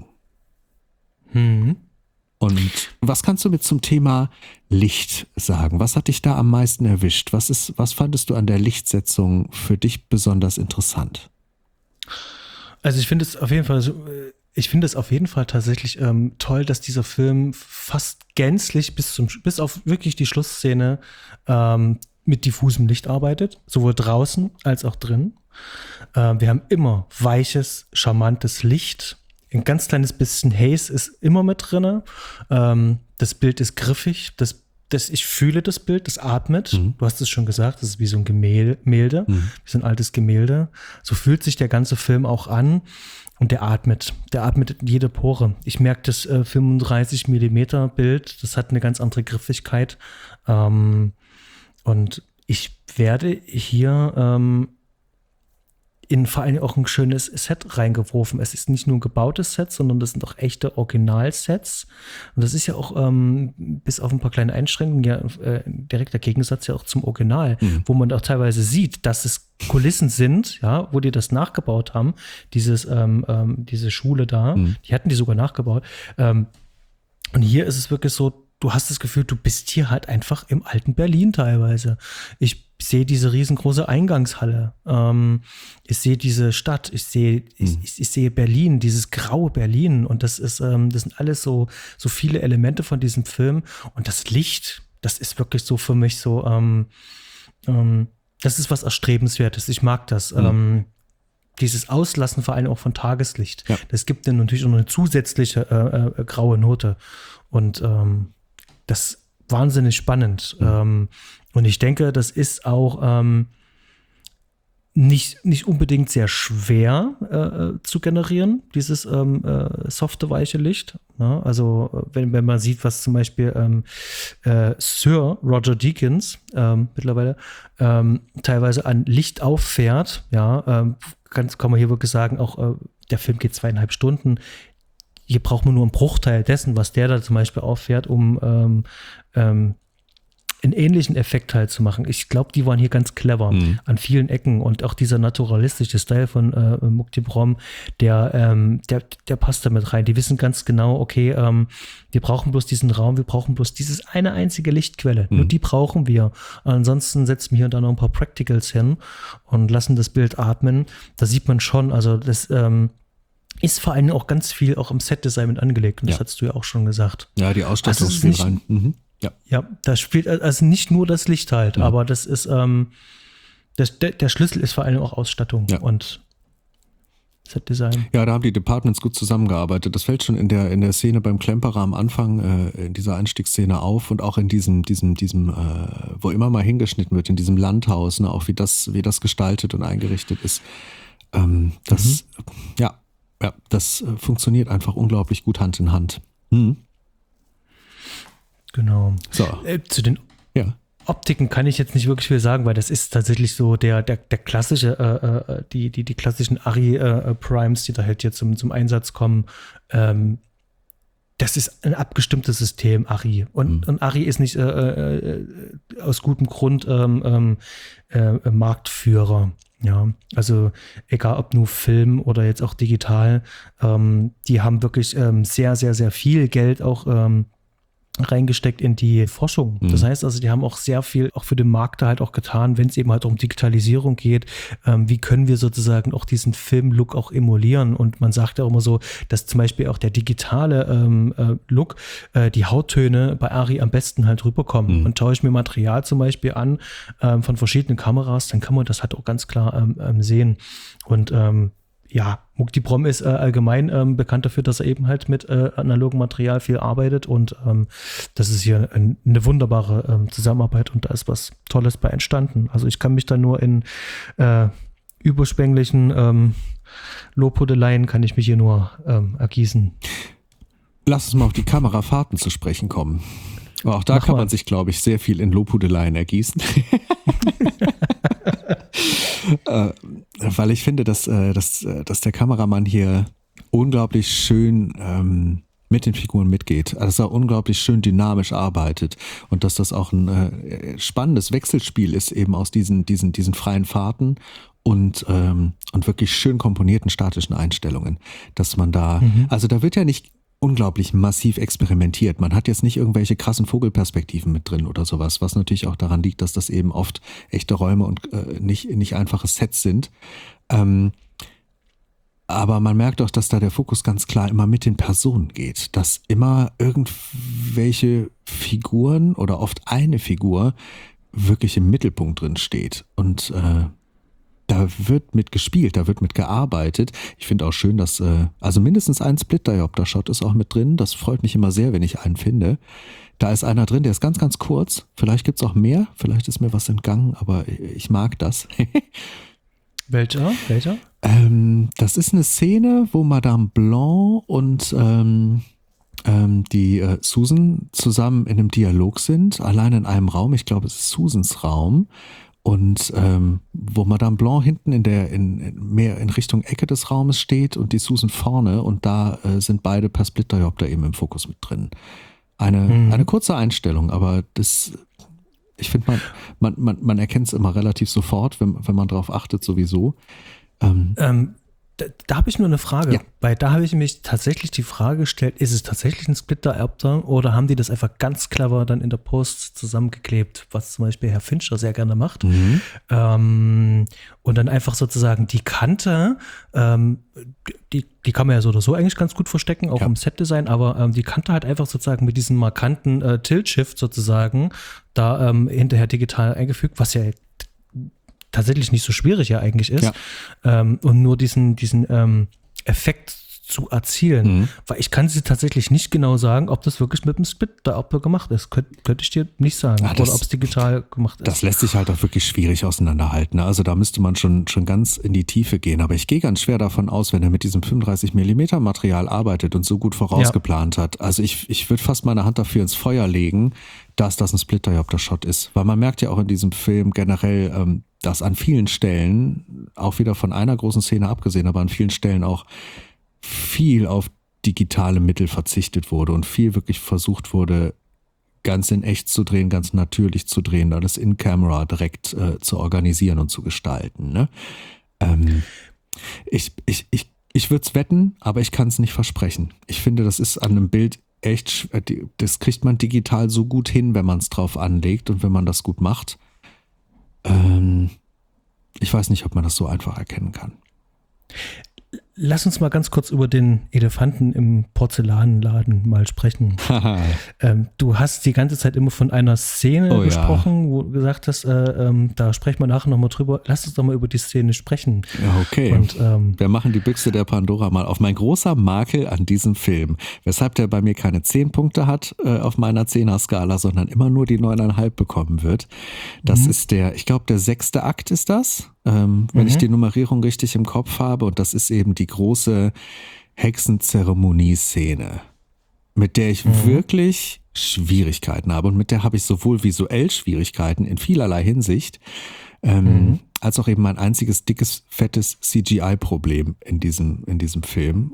Und was kannst du mir zum Thema Licht sagen? Was hat dich da am meisten erwischt? Was fandest du an der Lichtsetzung für dich besonders interessant? Also ich finde es auf jeden Fall tatsächlich toll, dass dieser Film fast gänzlich bis auf wirklich die Schlussszene mit diffusem Licht arbeitet, sowohl draußen als auch drin. Wir haben immer weiches, charmantes Licht. Ein ganz kleines bisschen Haze ist immer mit drin. Das Bild ist griffig. Ich fühle das Bild, das atmet. Du hast es schon gesagt, das ist wie so ein Gemälde, wie so ein altes Gemälde. So fühlt sich der ganze Film auch an. Und der atmet in jede Pore. Ich merke das 35 mm Bild, das hat eine ganz andere Griffigkeit. Und ich werde hier in vor allem auch ein schönes Set reingeworfen. Es ist nicht nur ein gebautes Set, sondern das sind auch echte Originalsets. Und das ist ja auch bis auf ein paar kleine Einschränkungen ja direkter Gegensatz ja auch zum Original, wo man auch teilweise sieht, dass es Kulissen sind, ja, wo die das nachgebaut haben. Diese Schule da, die hatten die sogar nachgebaut. Und hier ist es wirklich so, du hast das Gefühl, du bist hier halt einfach im alten Berlin teilweise. Ich sehe diese riesengroße Eingangshalle. Ich sehe diese Stadt. Ich sehe Berlin, dieses graue Berlin. Und das sind alles so viele Elemente von diesem Film. Und das Licht, das ist wirklich so für mich so, das ist was Erstrebenswertes. Ich mag das. Dieses Auslassen vor allem auch von Tageslicht. Ja. Das gibt dann natürlich auch noch eine zusätzliche graue Note. Und das ist wahnsinnig spannend. Und ich denke, das ist auch nicht unbedingt sehr schwer zu generieren, dieses softe, weiche Licht. Ja, also wenn man sieht, was zum Beispiel Sir Roger Deakins mittlerweile teilweise an Licht auffährt, ja, kann man hier wirklich sagen, auch der Film geht 2,5 Stunden. Hier braucht man nur einen Bruchteil dessen, was der da zum Beispiel auffährt, um einen ähnlichen Effekt halt zu machen. Ich glaube, die waren hier ganz clever an vielen Ecken und auch dieser naturalistische Style von Mukti-Brom, der passt da mit rein. Die wissen ganz genau, okay, wir brauchen bloß diesen Raum, wir brauchen bloß dieses eine einzige Lichtquelle. Nur die brauchen wir. Ansonsten setzen wir hier dann noch ein paar Practicals hin und lassen das Bild atmen. Da sieht man schon, also das ist vor allem auch ganz viel auch im Set-Design mit angelegt. Und das hast du ja auch schon gesagt. Ja, die Ausstattung spielt rein. Ja, das spielt also nicht nur das Licht halt, aber das ist der Schlüssel ist vor allem auch Ausstattung und Set-Design. Ja, da haben die Departments gut zusammengearbeitet. Das fällt schon in der Szene beim Klemperer am Anfang, in dieser Einstiegsszene auf und auch in diesem wo immer mal hingeschnitten wird, in diesem Landhaus, ne, auch wie das gestaltet und eingerichtet ist. Das funktioniert einfach unglaublich gut Hand in Hand. Genau. So. Zu den Optiken kann ich jetzt nicht wirklich viel sagen, weil das ist tatsächlich so der klassische, die klassischen Arri-Primes, die da halt jetzt zum Einsatz kommen. Das ist ein abgestimmtes System, Arri. Und Arri ist nicht aus gutem Grund Marktführer. Ja, also egal ob nur Film oder jetzt auch digital, die haben wirklich sehr, sehr, sehr viel Geld auch reingesteckt in die Forschung. Das heißt also, die haben auch sehr viel auch für den Markt da halt auch getan, wenn es eben halt um Digitalisierung geht. Wie können wir sozusagen auch diesen Film-Look auch emulieren? Und man sagt ja auch immer so, dass zum Beispiel auch der digitale Look, die Hauttöne bei Arri am besten halt rüberkommen. Und tausche ich mir Material zum Beispiel an von verschiedenen Kameras, dann kann man das halt auch ganz klar sehen. Und Mukti-Brom ist allgemein bekannt dafür, dass er eben halt mit analogem Material viel arbeitet und das ist hier eine wunderbare Zusammenarbeit und da ist was Tolles bei entstanden. Also ich kann mich da nur in überschwänglichen Lobhudeleien kann ich mich hier nur ergießen. Lass uns mal auf die Kamerafahrten zu sprechen kommen. Aber auch da kann man sich, glaube ich, sehr viel in Lobhudeleien ergießen. Weil ich finde, dass der Kameramann hier unglaublich schön mit den Figuren mitgeht, dass er unglaublich schön dynamisch arbeitet und dass das auch ein spannendes Wechselspiel ist eben aus diesen freien Fahrten und wirklich schön komponierten statischen Einstellungen, dass man da, also da wird ja nicht unglaublich massiv experimentiert. Man hat jetzt nicht irgendwelche krassen Vogelperspektiven mit drin oder sowas, was natürlich auch daran liegt, dass das eben oft echte Räume und nicht einfache Sets sind. Aber man merkt auch, dass da der Fokus ganz klar immer mit den Personen geht, dass immer irgendwelche Figuren oder oft eine Figur wirklich im Mittelpunkt drin steht und da wird mit gespielt, da wird mit gearbeitet. Ich finde auch schön, dass also mindestens ein Split-Diopter-Shot ist auch mit drin. Das freut mich immer sehr, wenn ich einen finde. Da ist einer drin, der ist ganz, ganz kurz. Vielleicht gibt es auch mehr, vielleicht ist mir was entgangen, aber ich mag das. Welcher? Das ist eine Szene, wo Madame Blanc und die Susan zusammen in einem Dialog sind, allein in einem Raum. Ich glaube, es ist Susans Raum. und wo Madame Blanc hinten mehr in Richtung Ecke des Raumes steht und die Susan vorne und da sind beide per Splitterdiopter eben im Fokus mit drin. Eine kurze Einstellung, aber ich finde, man erkennt es immer relativ sofort, wenn man drauf achtet sowieso. Da habe ich nur eine Frage, Ja. weil da habe ich mich tatsächlich die Frage gestellt, ist es tatsächlich ein Splitter-Diopter oder haben die das einfach ganz clever dann in der Post zusammengeklebt, was zum Beispiel Herr Fincher sehr gerne macht. Und dann einfach sozusagen die Kante, die kann man ja so oder so eigentlich ganz gut verstecken, auch im Setdesign, aber die Kante halt einfach sozusagen mit diesem markanten Tilt-Shift sozusagen da hinterher digital eingefügt, was ja tatsächlich nicht so schwierig ja eigentlich ist, und nur diesen Effekt zu erzielen, weil ich kann sie tatsächlich nicht genau sagen, ob das wirklich mit dem Splitter-Diopter gemacht ist. Könnte ich dir nicht sagen. Oder ob es digital gemacht ist. Das lässt sich halt auch wirklich schwierig auseinanderhalten. Also da müsste man schon ganz in die Tiefe gehen. Aber ich gehe ganz schwer davon aus, wenn er mit diesem 35mm Material arbeitet und so gut vorausgeplant hat. Also ich würde fast meine Hand dafür ins Feuer legen, dass das ein Splitter-Diopter-Shot ist. Weil man merkt ja auch in diesem Film generell, dass an vielen Stellen, auch wieder von einer großen Szene abgesehen, aber an vielen Stellen auch viel auf digitale Mittel verzichtet wurde und viel wirklich versucht wurde, ganz in echt zu drehen, ganz natürlich zu drehen, alles in Camera direkt zu organisieren und zu gestalten. Ne? Ich würde es wetten, aber ich kann es nicht versprechen. Ich finde, das ist an einem Bild echt, das kriegt man digital so gut hin, wenn man es drauf anlegt und wenn man das gut macht. Ich weiß nicht, ob man das so einfach erkennen kann. Lass uns mal ganz kurz über den Elefanten im Porzellanladen mal sprechen. Du hast die ganze Zeit immer von einer Szene gesprochen, wo du gesagt hast, da sprechen wir nachher nochmal drüber. Lass uns doch mal über die Szene sprechen. Ja, okay. Und, wir machen die Büchse der Pandora mal auf. Mein großer Makel an diesem Film, weshalb der bei mir keine 10 Punkte hat auf meiner 10er-Skala, sondern immer nur die 9,5 bekommen wird. Das ist ich glaube, der 6. Akt ist das. Wenn ich die Nummerierung richtig im Kopf habe, und das ist eben die große Hexenzeremonie-Szene, mit der ich wirklich Schwierigkeiten habe und mit der habe ich sowohl visuell Schwierigkeiten in vielerlei Hinsicht, als auch eben ein einziges dickes, fettes CGI-Problem in diesem Film.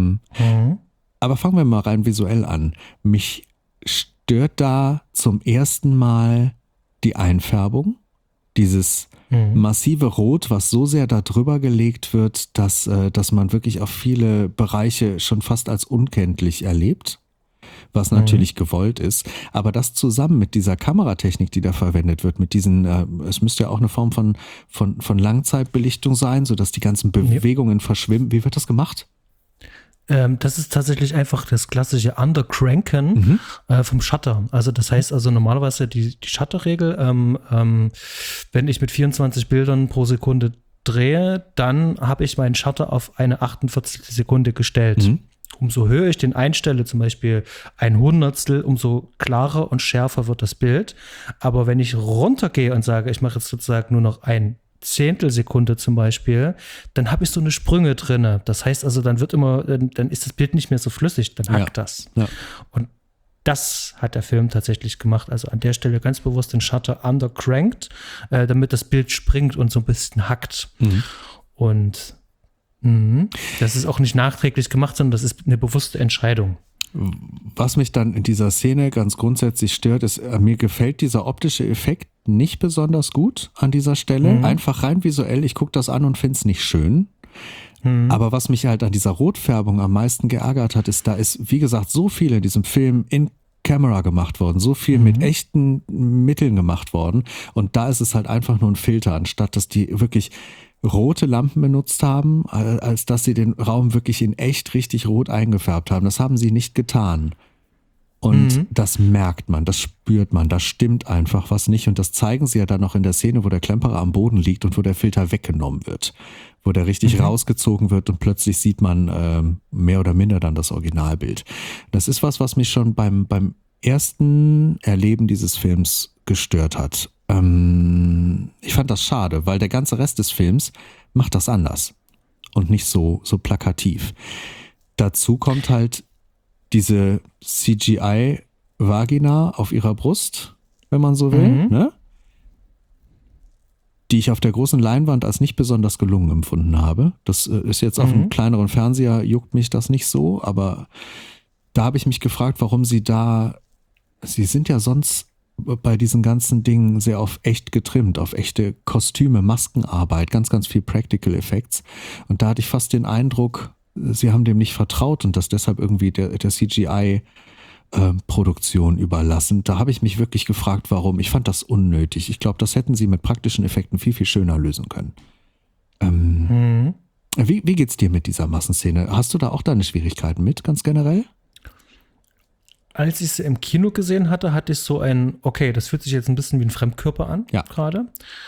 Aber fangen wir mal rein visuell an. Mich stört da zum ersten Mal die Einfärbung, dieses massive Rot, was so sehr da drüber gelegt wird, dass man wirklich auf viele Bereiche schon fast als unkenntlich erlebt, was natürlich gewollt ist. Aber das zusammen mit dieser Kameratechnik, die da verwendet wird, mit diesen, es müsste ja auch eine Form von Langzeitbelichtung sein, sodass die ganzen Bewegungen verschwimmen. Wie wird das gemacht? Das ist tatsächlich einfach das klassische Undercranken vom Shutter. Also das heißt normalerweise die Shutterregel, wenn ich mit 24 Bildern pro Sekunde drehe, dann habe ich meinen Shutter auf eine 48 Sekunde gestellt. Umso höher ich den einstelle, zum Beispiel 1/100, umso klarer und schärfer wird das Bild. Aber wenn ich runtergehe und sage, ich mache jetzt sozusagen nur noch ein Zehntelsekunde zum Beispiel, dann habe ich so eine Sprünge drin. Das heißt also, dann ist das Bild nicht mehr so flüssig, dann hackt das. Ja. Und das hat der Film tatsächlich gemacht. Also an der Stelle ganz bewusst den Shutter undercranked, damit das Bild springt und so ein bisschen hackt. Und das ist auch nicht nachträglich gemacht, sondern das ist eine bewusste Entscheidung. Was mich dann in dieser Szene ganz grundsätzlich stört, ist, mir gefällt dieser optische Effekt nicht besonders gut an dieser Stelle. Einfach rein visuell, ich gucke das an und finde es nicht schön. Aber was mich halt an dieser Rotfärbung am meisten geärgert hat, ist, da ist, wie gesagt, so viel in diesem Film in Camera gemacht worden, so viel mit echten Mitteln gemacht worden. Und da ist es halt einfach nur ein Filter, anstatt dass die wirklich rote Lampen benutzt haben, als dass sie den Raum wirklich in echt richtig rot eingefärbt haben. Das haben sie nicht getan. Und das merkt man, das spürt man, da stimmt einfach was nicht. Und das zeigen sie ja dann noch in der Szene, wo der Klemperer am Boden liegt und wo der Filter weggenommen wird. Wo der richtig rausgezogen wird und plötzlich sieht man mehr oder minder dann das Originalbild. Das ist was mich schon beim ersten Erleben dieses Films gestört hat. Ich fand das schade, weil der ganze Rest des Films macht das anders und nicht so plakativ. Dazu kommt halt diese CGI-Vagina auf ihrer Brust, wenn man so will, ne? die ich auf der großen Leinwand als nicht besonders gelungen empfunden habe. Das ist jetzt auf einem kleineren Fernseher, juckt mich das nicht so, aber da habe ich mich gefragt, warum sie sind ja sonst bei diesen ganzen Dingen sehr auf echt getrimmt, auf echte Kostüme, Maskenarbeit, ganz, ganz viel Practical Effects. Und da hatte ich fast den Eindruck, sie haben dem nicht vertraut und das deshalb irgendwie der CGI Produktion überlassen. Da habe ich mich wirklich gefragt, warum. Ich fand das unnötig. Ich glaube, das hätten sie mit praktischen Effekten viel, viel schöner lösen können. Wie geht's dir mit dieser Massenszene? Hast du da auch deine Schwierigkeiten mit, ganz generell? Als ich sie im Kino gesehen hatte, hatte ich so okay, das fühlt sich jetzt ein bisschen wie ein Fremdkörper an, gerade.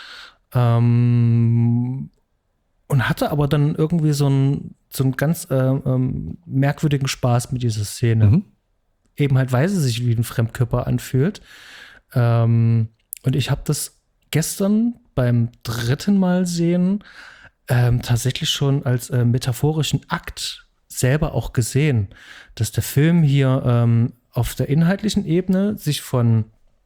Und hatte aber dann irgendwie so einen ganz merkwürdigen Spaß mit dieser Szene. Eben halt, weil sie sich wie ein Fremdkörper anfühlt. Und ich habe das gestern beim 3. Mal sehen tatsächlich schon als metaphorischen Akt selber auch gesehen, dass der Film hier auf der inhaltlichen Ebene sich von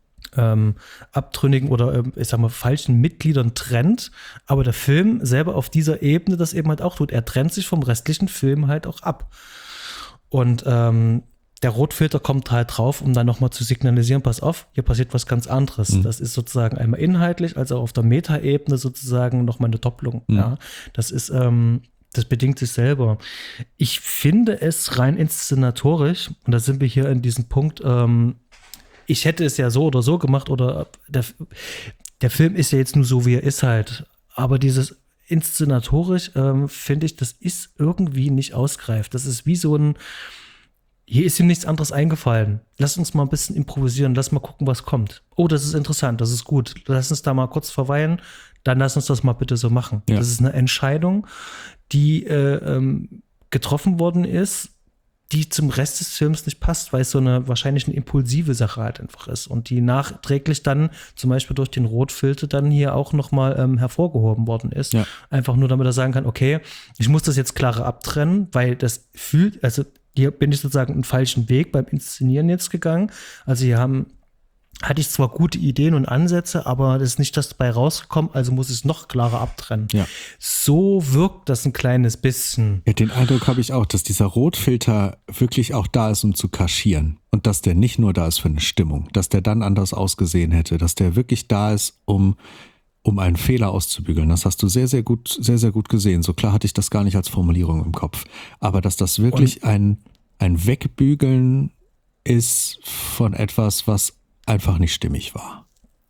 abtrünnigen oder ich sag mal falschen Mitgliedern trennt, aber der Film selber auf dieser Ebene das eben halt auch tut. Er trennt sich vom restlichen Film halt auch ab. Und der Rotfilter kommt halt drauf, um dann nochmal zu signalisieren, pass auf, hier passiert was ganz anderes. Das ist sozusagen einmal inhaltlich, also auf der Metaebene sozusagen nochmal eine Doppelung. Ja. Das ist, das bedingt sich selber. Ich finde es rein inszenatorisch, und da sind wir hier in diesem Punkt, ich hätte es ja so oder so gemacht, oder der Film ist ja jetzt nur so, wie er ist halt. Aber dieses inszenatorisch, finde ich, das ist irgendwie nicht ausgereift. Das ist wie so ein hier ist ihm nichts anderes eingefallen. Lass uns mal ein bisschen improvisieren, lass mal gucken, was kommt. Oh, das ist interessant, das ist gut. Lass uns da mal kurz verweilen, dann lass uns das mal bitte so machen. Ja. Das ist eine Entscheidung, die getroffen worden ist, die zum Rest des Films nicht passt, weil es so wahrscheinlich eine impulsive Sache halt einfach ist und die nachträglich dann zum Beispiel durch den Rotfilter dann hier auch nochmal hervorgehoben worden ist. Ja. Einfach nur, damit er sagen kann, okay, ich muss das jetzt klarer abtrennen, weil das hier bin ich sozusagen einen falschen Weg beim Inszenieren jetzt gegangen. Also hier hatte ich zwar gute Ideen und Ansätze, aber das ist nicht das dabei rausgekommen, also muss ich es noch klarer abtrennen. Ja. So wirkt das ein kleines bisschen. Ja, den Eindruck habe ich auch, dass dieser Rotfilter wirklich auch da ist, um zu kaschieren. Und dass der nicht nur da ist für eine Stimmung, dass der dann anders ausgesehen hätte, dass der wirklich da ist, um einen Fehler auszubügeln. Das hast du sehr, sehr gut gesehen. So klar hatte ich das gar nicht als Formulierung im Kopf. Aber dass das wirklich ein Wegbügeln ist von etwas, was einfach nicht stimmig war.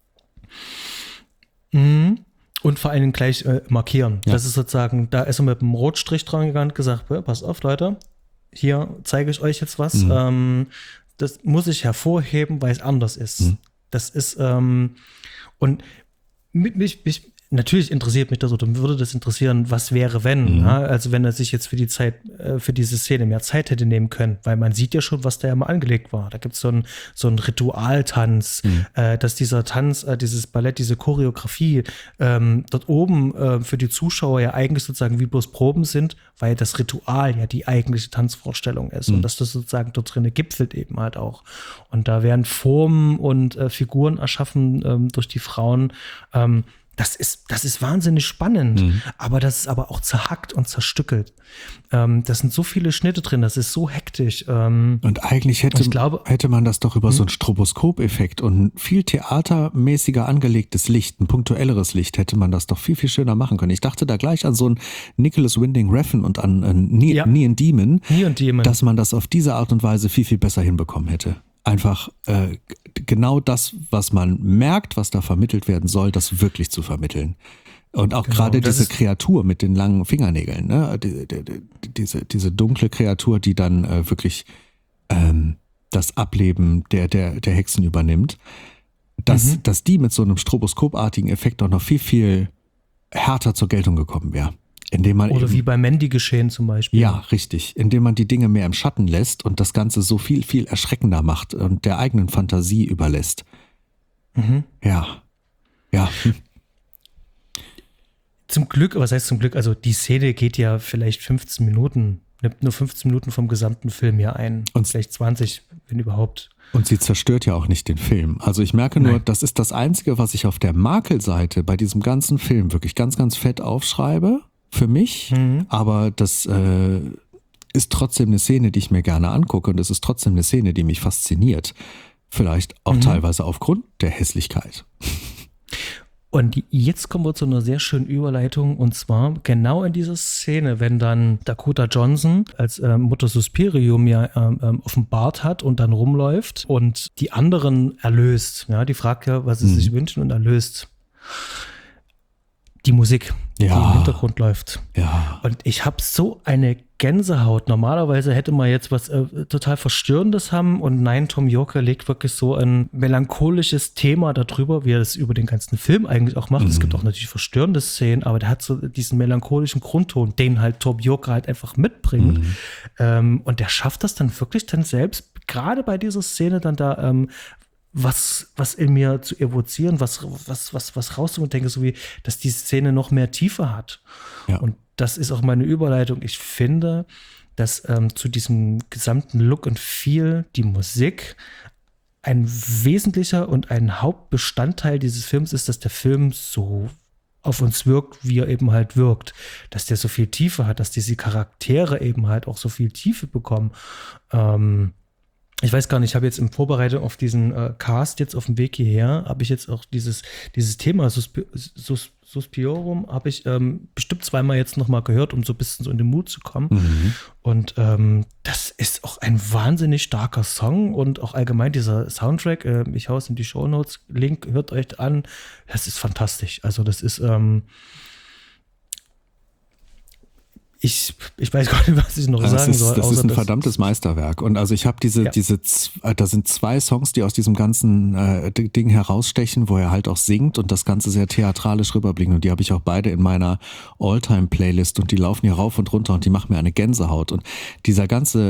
Und vor allem gleich markieren. Ja. Das ist sozusagen, da ist er mit einem Rotstrich dran gegangen und gesagt, passt auf, Leute, hier zeige ich euch jetzt was. Das muss ich hervorheben, weil es anders ist. Das ist, und natürlich interessiert mich das oder würde das interessieren, was wäre, wenn. Ja? Also wenn er sich jetzt für die Zeit, für diese Szene mehr Zeit hätte nehmen können, weil man sieht ja schon, was da ja mal angelegt war. Da gibt es so einen Ritualtanz, dass dieser Tanz, dieses Ballett, diese Choreografie dort oben für die Zuschauer ja eigentlich sozusagen wie bloß Proben sind, weil das Ritual ja die eigentliche Tanzvorstellung ist und dass das sozusagen dort drin gipfelt eben halt auch. Und da werden Formen und Figuren erschaffen durch die Frauen, das ist wahnsinnig spannend, aber das ist aber auch zerhackt und zerstückelt. Das sind so viele Schnitte drin, das ist so hektisch. Und eigentlich hätte man das doch über so einen Stroboskopeffekt und viel theatermäßiger angelegtes Licht, ein punktuelleres Licht, hätte man das doch viel, viel schöner machen können. Ich dachte da gleich an so einen Nicholas Winding Refn und an Neon Demon, dass man das auf diese Art und Weise viel, viel besser hinbekommen hätte. Einfach genau das, was man merkt, was da vermittelt werden soll, das wirklich zu vermitteln. Und auch gerade diese Kreatur mit den langen Fingernägeln, ne? Diese dunkle Kreatur, die dann wirklich das Ableben der Hexen übernimmt, dass die mit so einem stroboskopartigen Effekt auch noch viel, viel härter zur Geltung gekommen wäre. Oder wie bei Mandy geschehen zum Beispiel. Ja, richtig. Indem man die Dinge mehr im Schatten lässt und das Ganze so viel, viel erschreckender macht und der eigenen Fantasie überlässt. Ja. Zum Glück, was heißt zum Glück? Also die Szene geht ja vielleicht 15 Minuten, nimmt nur 15 Minuten vom gesamten Film hier ein. Und vielleicht 20, wenn überhaupt. Und sie zerstört ja auch nicht den Film. Also ich merke nur, Nein. das ist das Einzige, was ich auf der Makelseite bei diesem ganzen Film wirklich ganz, ganz fett aufschreibe für mich. Aber das ist trotzdem eine Szene, die ich mir gerne angucke, und es ist trotzdem eine Szene, die mich fasziniert. Vielleicht auch teilweise aufgrund der Hässlichkeit. Und jetzt kommen wir zu einer sehr schönen Überleitung, und zwar genau in dieser Szene, wenn dann Dakota Johnson als Mutter Suspirium ja offenbart hat und dann rumläuft und die anderen erlöst. Ja, die fragt ja, was sie sich wünschen, und erlöst. Die Musik, die im Hintergrund läuft. Ja. Und ich habe so eine Gänsehaut. Normalerweise hätte man jetzt was total Verstörendes haben, und nein, Tom Yorke legt wirklich so ein melancholisches Thema darüber, wie er das über den ganzen Film eigentlich auch macht. Es gibt auch natürlich verstörende Szenen, aber der hat so diesen melancholischen Grundton, den halt Tom Yorke halt einfach mitbringt. Und der schafft das dann wirklich dann selbst, gerade bei dieser Szene dann da was in mir zu evozieren, was rauszuholen, und denke so wie, dass die Szene noch mehr Tiefe hat. Ja. Und das ist auch meine Überleitung. Ich finde, dass zu diesem gesamten Look und Feel die Musik ein wesentlicher und ein Hauptbestandteil dieses Films ist, dass der Film so auf uns wirkt, wie er eben halt wirkt. Dass der so viel Tiefe hat, dass diese Charaktere eben halt auch so viel Tiefe bekommen. Ich weiß gar nicht, ich habe jetzt in Vorbereitung auf diesen Cast jetzt auf dem Weg hierher, habe ich jetzt auch dieses Thema Suspiorum habe ich bestimmt zweimal jetzt nochmal gehört, um so ein bisschen so in den Mut zu kommen. Und das ist auch ein wahnsinnig starker Song, und auch allgemein dieser Soundtrack, ich hau es in die Shownotes, Link, hört euch an, das ist fantastisch. Also das ist ich weiß gar nicht, was ich noch sagen soll. Das ist ein verdammtes Meisterwerk. Und also ich habe da sind 2 Songs, die aus diesem ganzen Ding herausstechen, wo er halt auch singt und das Ganze sehr theatralisch rüberbringen. Und die habe ich auch beide in meiner All-Time-Playlist, und die laufen hier rauf und runter und die machen mir eine Gänsehaut. Und diese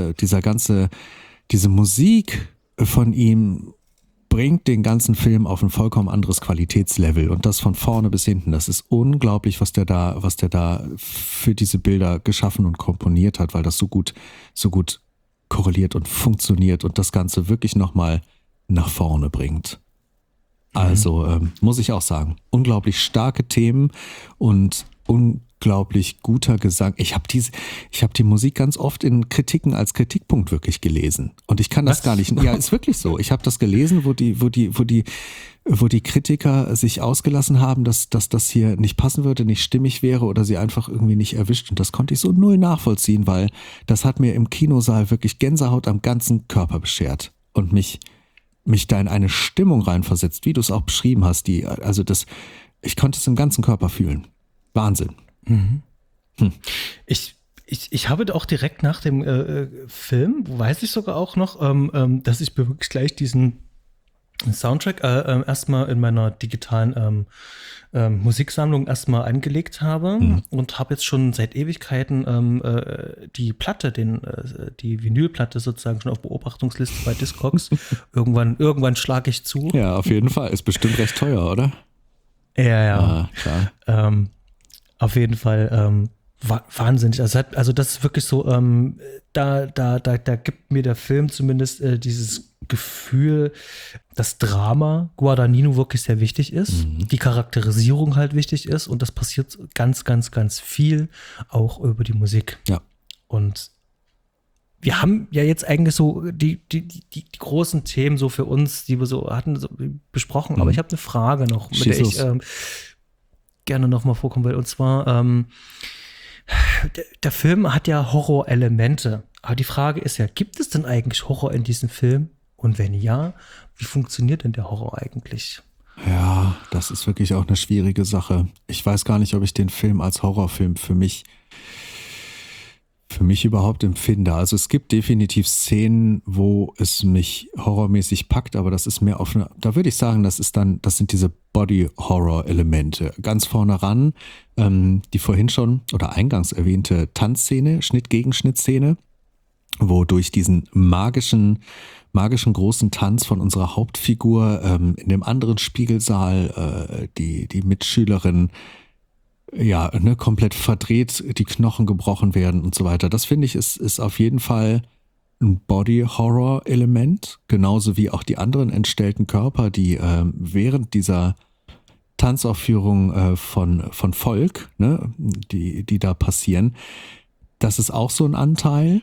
Musik von ihm bringt den ganzen Film auf ein vollkommen anderes Qualitätslevel, und das von vorne bis hinten. Das ist unglaublich, was der da für diese Bilder geschaffen und komponiert hat, weil das so gut korreliert und funktioniert und das Ganze wirklich nochmal nach vorne bringt. Also muss ich auch sagen, unglaublich starke Themen und unglaublich guter Gesang. Ich habe die Musik ganz oft in Kritiken als Kritikpunkt wirklich gelesen. Und ich kann das gar nicht. Ja, ist wirklich so. Ich habe das gelesen, wo die Kritiker sich ausgelassen haben, dass das hier nicht passen würde, nicht stimmig wäre oder sie einfach irgendwie nicht erwischt. Und das konnte ich so null nachvollziehen, weil das hat mir im Kinosaal wirklich Gänsehaut am ganzen Körper beschert und mich da in eine Stimmung reinversetzt, wie du es auch beschrieben hast. Ich konnte es im ganzen Körper fühlen. Wahnsinn. Ich habe auch direkt nach dem Film, weiß ich sogar auch noch, dass ich mir wirklich gleich diesen Soundtrack erstmal in meiner digitalen Musiksammlung erstmal angelegt habe und habe jetzt schon seit Ewigkeiten die Platte, die Vinylplatte sozusagen schon auf Beobachtungsliste bei Discogs. Irgendwann schlage ich zu. Ja, auf jeden Fall. Ist bestimmt recht teuer, oder? Ja. Ah, klar. Auf jeden Fall wahnsinnig. Also das ist wirklich so, da gibt mir der Film zumindest dieses Gefühl, dass Drama Guadagnino wirklich sehr wichtig ist, die Charakterisierung halt wichtig ist, und das passiert ganz, ganz, ganz viel auch über die Musik. Ja. Und wir haben ja jetzt eigentlich so die großen Themen so für uns, die wir so hatten, so besprochen, aber ich habe eine Frage noch, mit der ich gerne nochmal vorkommen will. Und zwar, der Film hat ja Horrorelemente. Aber die Frage ist ja, gibt es denn eigentlich Horror in diesem Film? Und wenn ja, wie funktioniert denn der Horror eigentlich? Ja, das ist wirklich auch eine schwierige Sache. Ich weiß gar nicht, ob ich den Film als Horrorfilm für mich überhaupt empfinde. Also es gibt definitiv Szenen, wo es mich horrormäßig packt, aber das ist mehr da würde ich sagen, das sind diese Body-Horror-Elemente. Ganz vorne ran, die vorhin schon oder eingangs erwähnte Tanzszene, Schnitt-Gegenschnitt-Szene, wo durch diesen magischen großen Tanz von unserer Hauptfigur in dem anderen Spiegelsaal die Mitschülerin komplett verdreht, die Knochen gebrochen werden und so weiter. Das finde ich ist auf jeden Fall ein Body-Horror-Element, genauso wie auch die anderen entstellten Körper, die während dieser Tanzaufführung von Volk, ne, die da passieren, das ist auch so ein Anteil.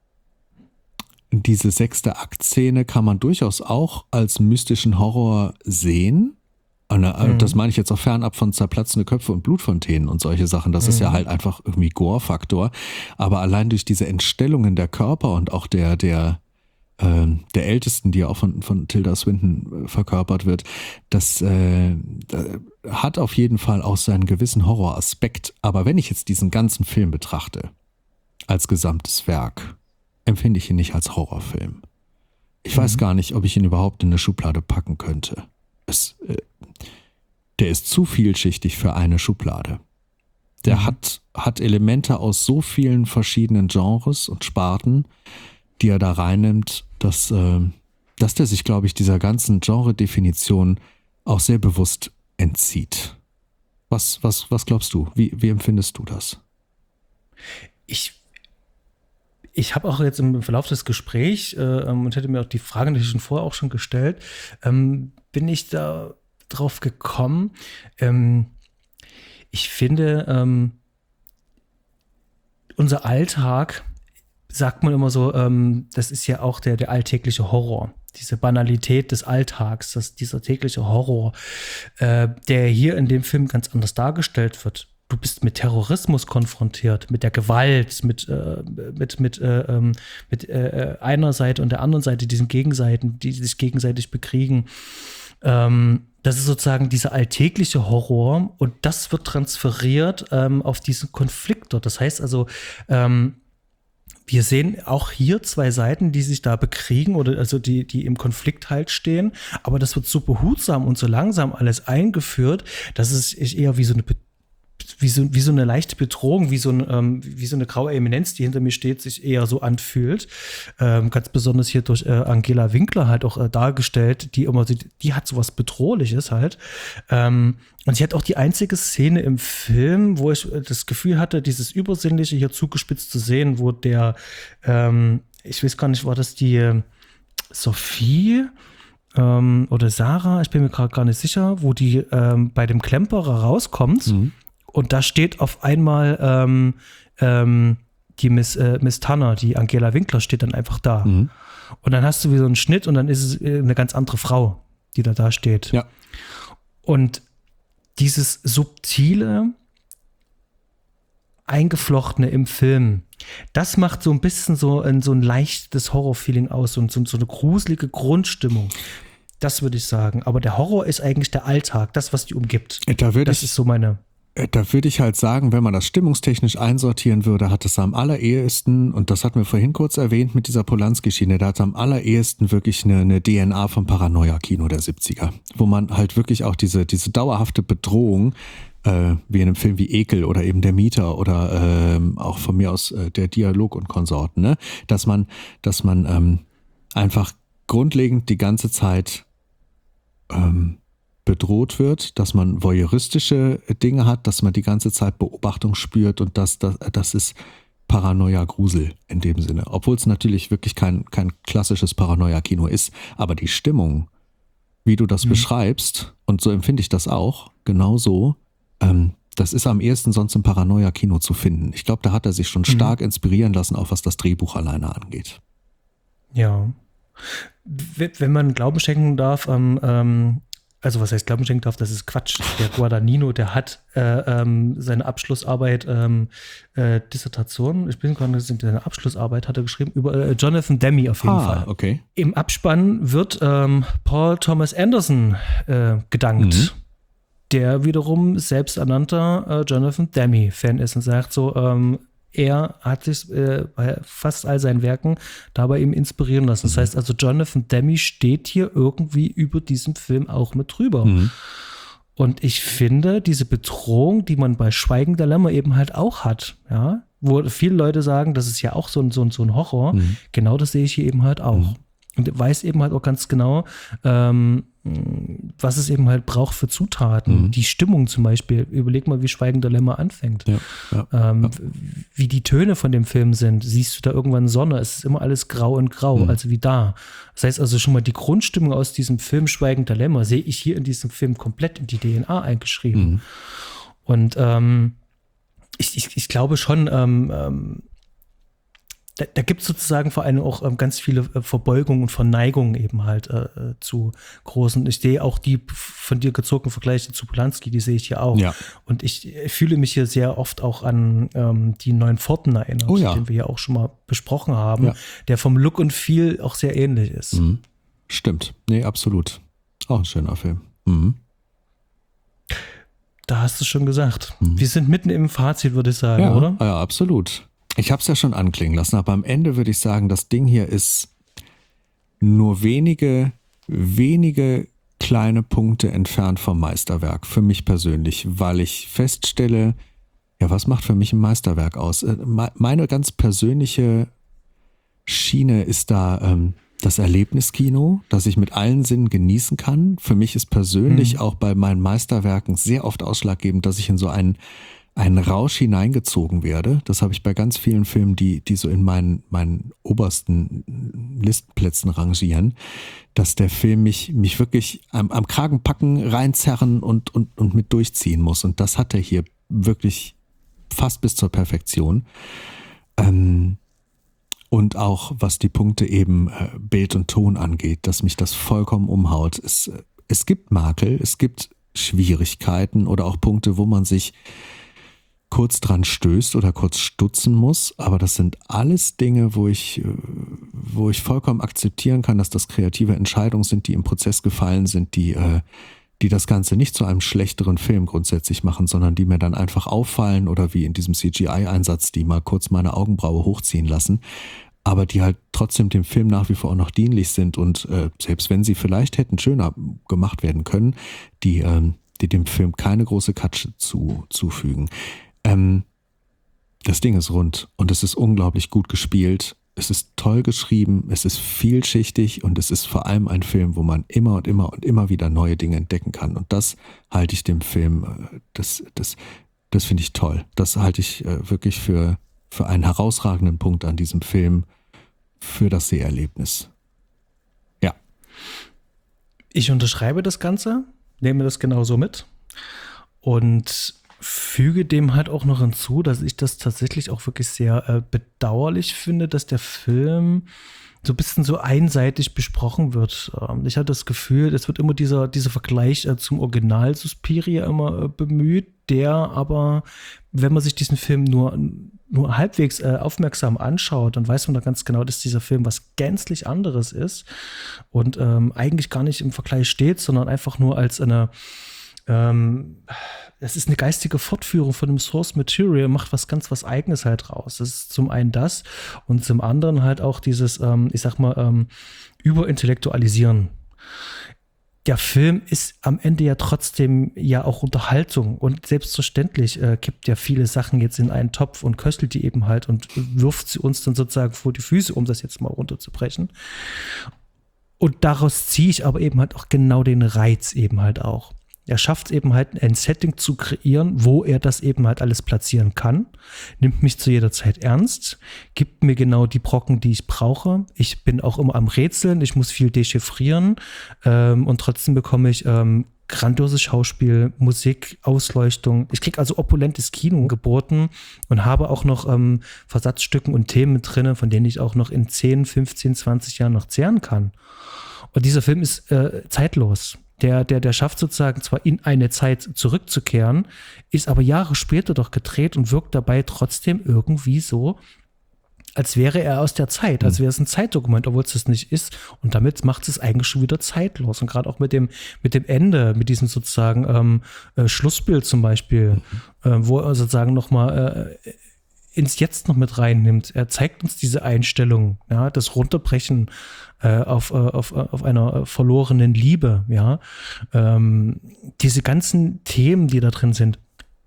Diese 6. Aktszene kann man durchaus auch als mystischen Horror sehen. Das meine ich jetzt auch fernab von zerplatzende Köpfe und Blutfontänen und solche Sachen. Das ist ja halt einfach irgendwie Gore-Faktor. Aber allein durch diese Entstellungen der Körper und auch der Ältesten, die ja auch von Tilda Swinton verkörpert wird, das hat auf jeden Fall auch seinen gewissen Horroraspekt. Aber wenn ich jetzt diesen ganzen Film betrachte, als gesamtes Werk, empfinde ich ihn nicht als Horrorfilm. Ich weiß gar nicht, ob ich ihn überhaupt in eine Schublade packen könnte. Der ist zu vielschichtig für eine Schublade. Der hat Elemente aus so vielen verschiedenen Genres und Sparten, die er da reinnimmt, dass der sich, glaube ich, dieser ganzen Genre-Definition auch sehr bewusst entzieht. Was glaubst du? Wie empfindest du das? Ich habe auch jetzt im Verlauf des Gesprächs und hätte mir auch die Frage natürlich schon vorher auch schon gestellt, bin ich da drauf gekommen. Ich finde, unser Alltag, sagt man immer so, das ist ja auch der alltägliche Horror. Diese Banalität des Alltags, dieser tägliche Horror, der hier in dem Film ganz anders dargestellt wird. Du bist mit Terrorismus konfrontiert, mit der Gewalt, mit einer Seite und der anderen Seite, diesen Gegenseiten, die sich gegenseitig bekriegen. Das ist sozusagen dieser alltägliche Horror und das wird transferiert auf diesen Konflikt dort. Das heißt also, wir sehen auch hier 2 Seiten, die sich da bekriegen oder also die im Konflikt halt stehen, aber das wird so behutsam und so langsam alles eingeführt, dass es eher wie so eine leichte Bedrohung, wie so eine graue Eminenz, die hinter mir steht, sich eher so anfühlt. Ganz besonders hier durch Angela Winkler halt auch dargestellt, die hat sowas Bedrohliches halt. Und sie hat auch die einzige Szene im Film, wo ich das Gefühl hatte, dieses Übersinnliche hier zugespitzt zu sehen, wo ich weiß gar nicht, war das die Sophie oder Sarah, ich bin mir gerade gar nicht sicher, wo die bei dem Klemperer rauskommt. Und da steht auf einmal die Miss Tanner, die Angela Winkler, steht dann einfach da. Und dann hast du wie so einen Schnitt und dann ist es eine ganz andere Frau, die da steht. Ja. Und dieses subtile, eingeflochtene im Film, das macht so ein bisschen so ein leichtes Horror-Feeling aus und so eine gruselige Grundstimmung. Das würde ich sagen. Aber der Horror ist eigentlich der Alltag, das, was die umgibt. Das ist so meine... Da würde ich halt sagen, wenn man das stimmungstechnisch einsortieren würde, hat es am allerersten, und das hatten wir vorhin kurz erwähnt mit dieser Polanski-Schiene, da hat es am allerersten wirklich eine DNA vom Paranoia-Kino der 70er, wo man halt wirklich auch diese dauerhafte Bedrohung, wie in einem Film wie Ekel oder eben Der Mieter oder auch von mir aus der Dialog und Konsorten, ne? Dass man einfach grundlegend die ganze Zeit bedroht wird, dass man voyeuristische Dinge hat, dass man die ganze Zeit Beobachtung spürt und das ist Paranoia-Grusel in dem Sinne. Obwohl es natürlich wirklich kein klassisches Paranoia-Kino ist, aber die Stimmung, wie du das beschreibst, und so empfinde ich das auch, genau so, das ist am ehesten sonst im Paranoia-Kino zu finden. Ich glaube, da hat er sich schon stark inspirieren lassen, auch was das Drehbuch alleine angeht. Ja. Wenn man Glauben schenken darf, also was heißt Glauben schenken darf, das ist Quatsch. Der Guadagnino, der hat seine Abschlussarbeit, Dissertation, ich bin gerade nicht, seine Abschlussarbeit hat er geschrieben, über Jonathan Demme auf jeden Fall. Okay. Im Abspann wird Paul Thomas Anderson gedankt, der wiederum selbsternannter Jonathan Demme-Fan ist und sagt so, er hat sich bei fast all seinen Werken dabei ihm inspirieren lassen. Das heißt also, Jonathan Demme steht hier irgendwie über diesem Film auch mit drüber. Und ich finde, diese Bedrohung, die man bei Schweigen der Lämmer eben halt auch hat, ja, wo viele Leute sagen, das ist ja auch so ein Horror, genau das sehe ich hier eben halt auch. Und weiß eben halt auch ganz genau, was es eben halt braucht für Zutaten. Die Stimmung zum Beispiel. Überleg mal, wie Schweigen der Lämmer anfängt. Wie die Töne von dem Film sind. Siehst du da irgendwann Sonne? Es ist immer alles grau und grau, also wie da. Das heißt also schon mal, die Grundstimmung aus diesem Film Schweigen der Lämmer sehe ich hier in diesem Film komplett in die DNA eingeschrieben. Und ich glaube schon, da gibt es sozusagen vor allem auch ganz viele Verbeugungen und Verneigungen eben halt zu großen. Ich sehe auch die von dir gezogenen Vergleiche zu Polanski, die sehe ich hier auch. Ja. Und ich fühle mich hier sehr oft auch an die Neuen Pforten erinnert, den wir ja auch schon mal besprochen haben, der vom Look und Feel auch sehr ähnlich ist. Stimmt. Nee, absolut. Auch ein schöner Film. Da hast du es schon gesagt. Wir sind mitten im Fazit, würde ich sagen, oder? Ja, absolut. Ich habe es ja schon anklingen lassen, aber am Ende würde ich sagen, das Ding hier ist nur wenige kleine Punkte entfernt vom Meisterwerk, für mich persönlich, weil ich feststelle, was macht für mich ein Meisterwerk aus? Meine ganz persönliche Schiene ist da das Erlebniskino, das ich mit allen Sinnen genießen kann. Für mich ist persönlich auch bei meinen Meisterwerken sehr oft ausschlaggebend, dass ich in so einen Rausch hineingezogen werde. Das habe ich bei ganz vielen Filmen, die so in meinen obersten Listenplätzen rangieren, dass der Film mich wirklich am Kragen packen, reinzerren und mit durchziehen muss. Und das hat er hier wirklich fast bis zur Perfektion. Und auch was die Punkte eben Bild und Ton angeht, dass mich das vollkommen umhaut. Es gibt Makel, es gibt Schwierigkeiten oder auch Punkte, wo man sich kurz dran stößt oder kurz stutzen muss, aber das sind alles Dinge, wo ich vollkommen akzeptieren kann, dass das kreative Entscheidungen sind, die im Prozess gefallen sind, die das Ganze nicht zu einem schlechteren Film grundsätzlich machen, sondern die mir dann einfach auffallen oder wie in diesem CGI-Einsatz, die mal kurz meine Augenbraue hochziehen lassen, aber die halt trotzdem dem Film nach wie vor auch noch dienlich sind und selbst wenn sie vielleicht hätten schöner gemacht werden können, die dem Film keine große Katsche zufügen. Das Ding ist rund und es ist unglaublich gut gespielt. Es ist toll geschrieben, es ist vielschichtig und es ist vor allem ein Film, wo man immer und immer wieder neue Dinge entdecken kann. Und das halte ich dem Film, das finde ich toll. Das halte ich wirklich für einen herausragenden Punkt an diesem Film, für das Seherlebnis. Ja. Ich unterschreibe das Ganze, nehme das genauso mit und füge dem halt auch noch hinzu, dass ich das tatsächlich auch wirklich sehr bedauerlich finde, dass der Film so ein bisschen so einseitig besprochen wird. Ich hatte das Gefühl, es wird immer dieser Vergleich zum Original Suspiria immer bemüht, der aber, wenn man sich diesen Film nur halbwegs aufmerksam anschaut, dann weiß man da ganz genau, dass dieser Film was gänzlich anderes ist und eigentlich gar nicht im Vergleich steht, sondern einfach nur als es ist eine geistige Fortführung von dem Source Material, macht was Eigenes halt raus. Das ist zum einen das und zum anderen halt auch dieses, Überintellektualisieren. Der Film ist am Ende ja trotzdem ja auch Unterhaltung und selbstverständlich kippt ja viele Sachen jetzt in einen Topf und köstelt die eben halt und wirft sie uns dann sozusagen vor die Füße, um das jetzt mal runterzubrechen. Und daraus ziehe ich aber eben halt auch genau den Reiz eben halt auch. Er schafft es eben halt, ein Setting zu kreieren, wo er das eben halt alles platzieren kann, nimmt mich zu jeder Zeit ernst, gibt mir genau die Brocken, die ich brauche. Ich bin auch immer am Rätseln, ich muss viel dechiffrieren und trotzdem bekomme ich grandioses Schauspiel, Musik, Ausleuchtung. Ich kriege also opulentes Kino geboten und habe auch noch Versatzstücken und Themen drin, von denen ich auch noch in 10, 15, 20 Jahren noch zehren kann. Und dieser Film ist zeitlos. Der schafft sozusagen zwar in eine Zeit zurückzukehren, ist aber Jahre später doch gedreht und wirkt dabei trotzdem irgendwie so, als wäre er aus der Zeit, als wäre es ein Zeitdokument, obwohl es das nicht ist. Und damit macht es eigentlich schon wieder zeitlos. Und gerade auch mit dem Ende, mit diesem sozusagen Schlussbild zum Beispiel, wo er sozusagen nochmal ins Jetzt noch mit reinnimmt. Er zeigt uns diese Einstellung, ja, das Runterbrechen auf einer verlorenen Liebe, ja. Diese ganzen Themen, die da drin sind,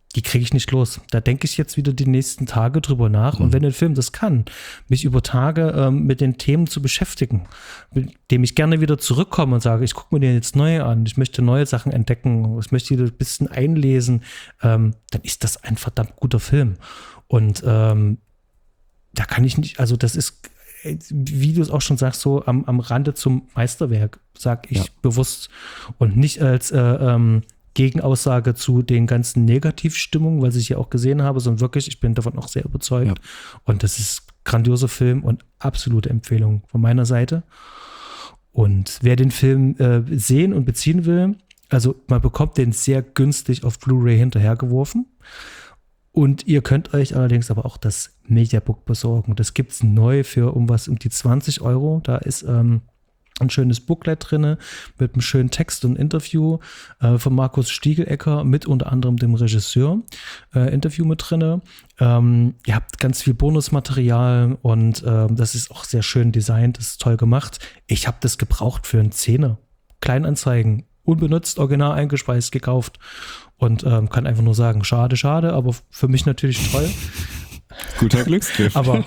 die kriege ich nicht los. Da denke ich jetzt wieder die nächsten Tage drüber nach. Und wenn ein Film das kann, mich über Tage mit den Themen zu beschäftigen, mit dem ich gerne wieder zurückkomme und sage, ich gucke mir den jetzt neu an, ich möchte neue Sachen entdecken, ich möchte wieder ein bisschen einlesen, dann ist das ein verdammt guter Film. Und da kann ich nicht, also das ist, wie du es auch schon sagst, so am Rande zum Meisterwerk, sag ich bewusst. Und nicht als Gegenaussage zu den ganzen Negativstimmungen, was ich ja auch gesehen habe, sondern wirklich, ich bin davon auch sehr überzeugt. Ja. Und das ist ein grandioser Film und absolute Empfehlung von meiner Seite. Und wer den Film sehen und beziehen will, also man bekommt den sehr günstig auf Blu-ray hinterhergeworfen. Und ihr könnt euch allerdings aber auch das Mediabook besorgen. Das gibt es neu für um die 20 €. Da ist ein schönes Booklet drin mit einem schönen Text und Interview von Markus Stiegelecker mit unter anderem dem Regisseur. Interview mit drin. Ihr habt ganz viel Bonusmaterial und das ist auch sehr schön designt, das ist toll gemacht. Ich habe das gebraucht für einen Zehner. Kleinanzeigen, unbenutzt, original eingespeist, gekauft und kann einfach nur sagen, schade, aber für mich natürlich toll. Guter Glücksgriff. Aber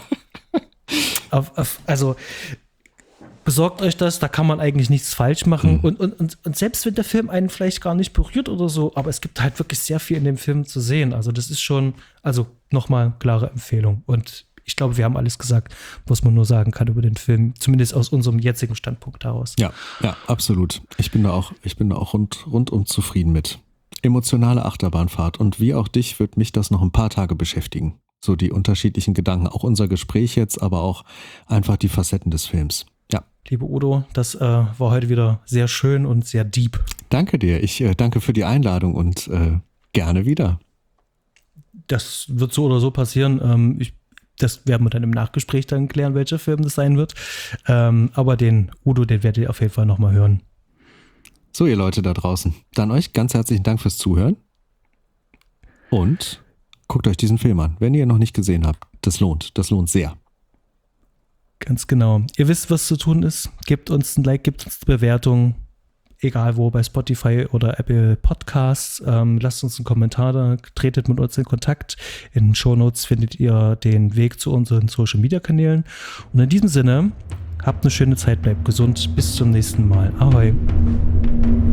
also besorgt euch das, da kann man eigentlich nichts falsch machen. Und selbst wenn der Film einen vielleicht gar nicht berührt oder so, aber es gibt halt wirklich sehr viel in dem Film zu sehen. Also das ist schon, also nochmal klare Empfehlung. Und ich glaube, wir haben alles gesagt, was man nur sagen kann über den Film, zumindest aus unserem jetzigen Standpunkt heraus. Ja, absolut. Ich bin da auch rundum zufrieden mit. Emotionale Achterbahnfahrt. Und wie auch dich wird mich das noch ein paar Tage beschäftigen. So die unterschiedlichen Gedanken, auch unser Gespräch jetzt, aber auch einfach die Facetten des Films. Ja. Liebe Udo, das war heute wieder sehr schön und sehr deep. Danke dir. Ich danke für die Einladung und gerne wieder. Das wird so oder so passieren. Das werden wir dann im Nachgespräch dann klären, welcher Film das sein wird. Aber den Udo, den werdet ihr auf jeden Fall nochmal hören. So, ihr Leute da draußen. Dann euch ganz herzlichen Dank fürs Zuhören. Und guckt euch diesen Film an, wenn ihr ihn noch nicht gesehen habt. Das lohnt sehr. Ganz genau. Ihr wisst, was zu tun ist. Gebt uns ein Like, gebt uns eine Bewertung. Egal wo, bei Spotify oder Apple Podcasts. Lasst uns einen Kommentar da, tretet mit uns in Kontakt. In den Shownotes findet ihr den Weg zu unseren Social-Media-Kanälen. Und in diesem Sinne, habt eine schöne Zeit, bleibt gesund. Bis zum nächsten Mal. Ahoi.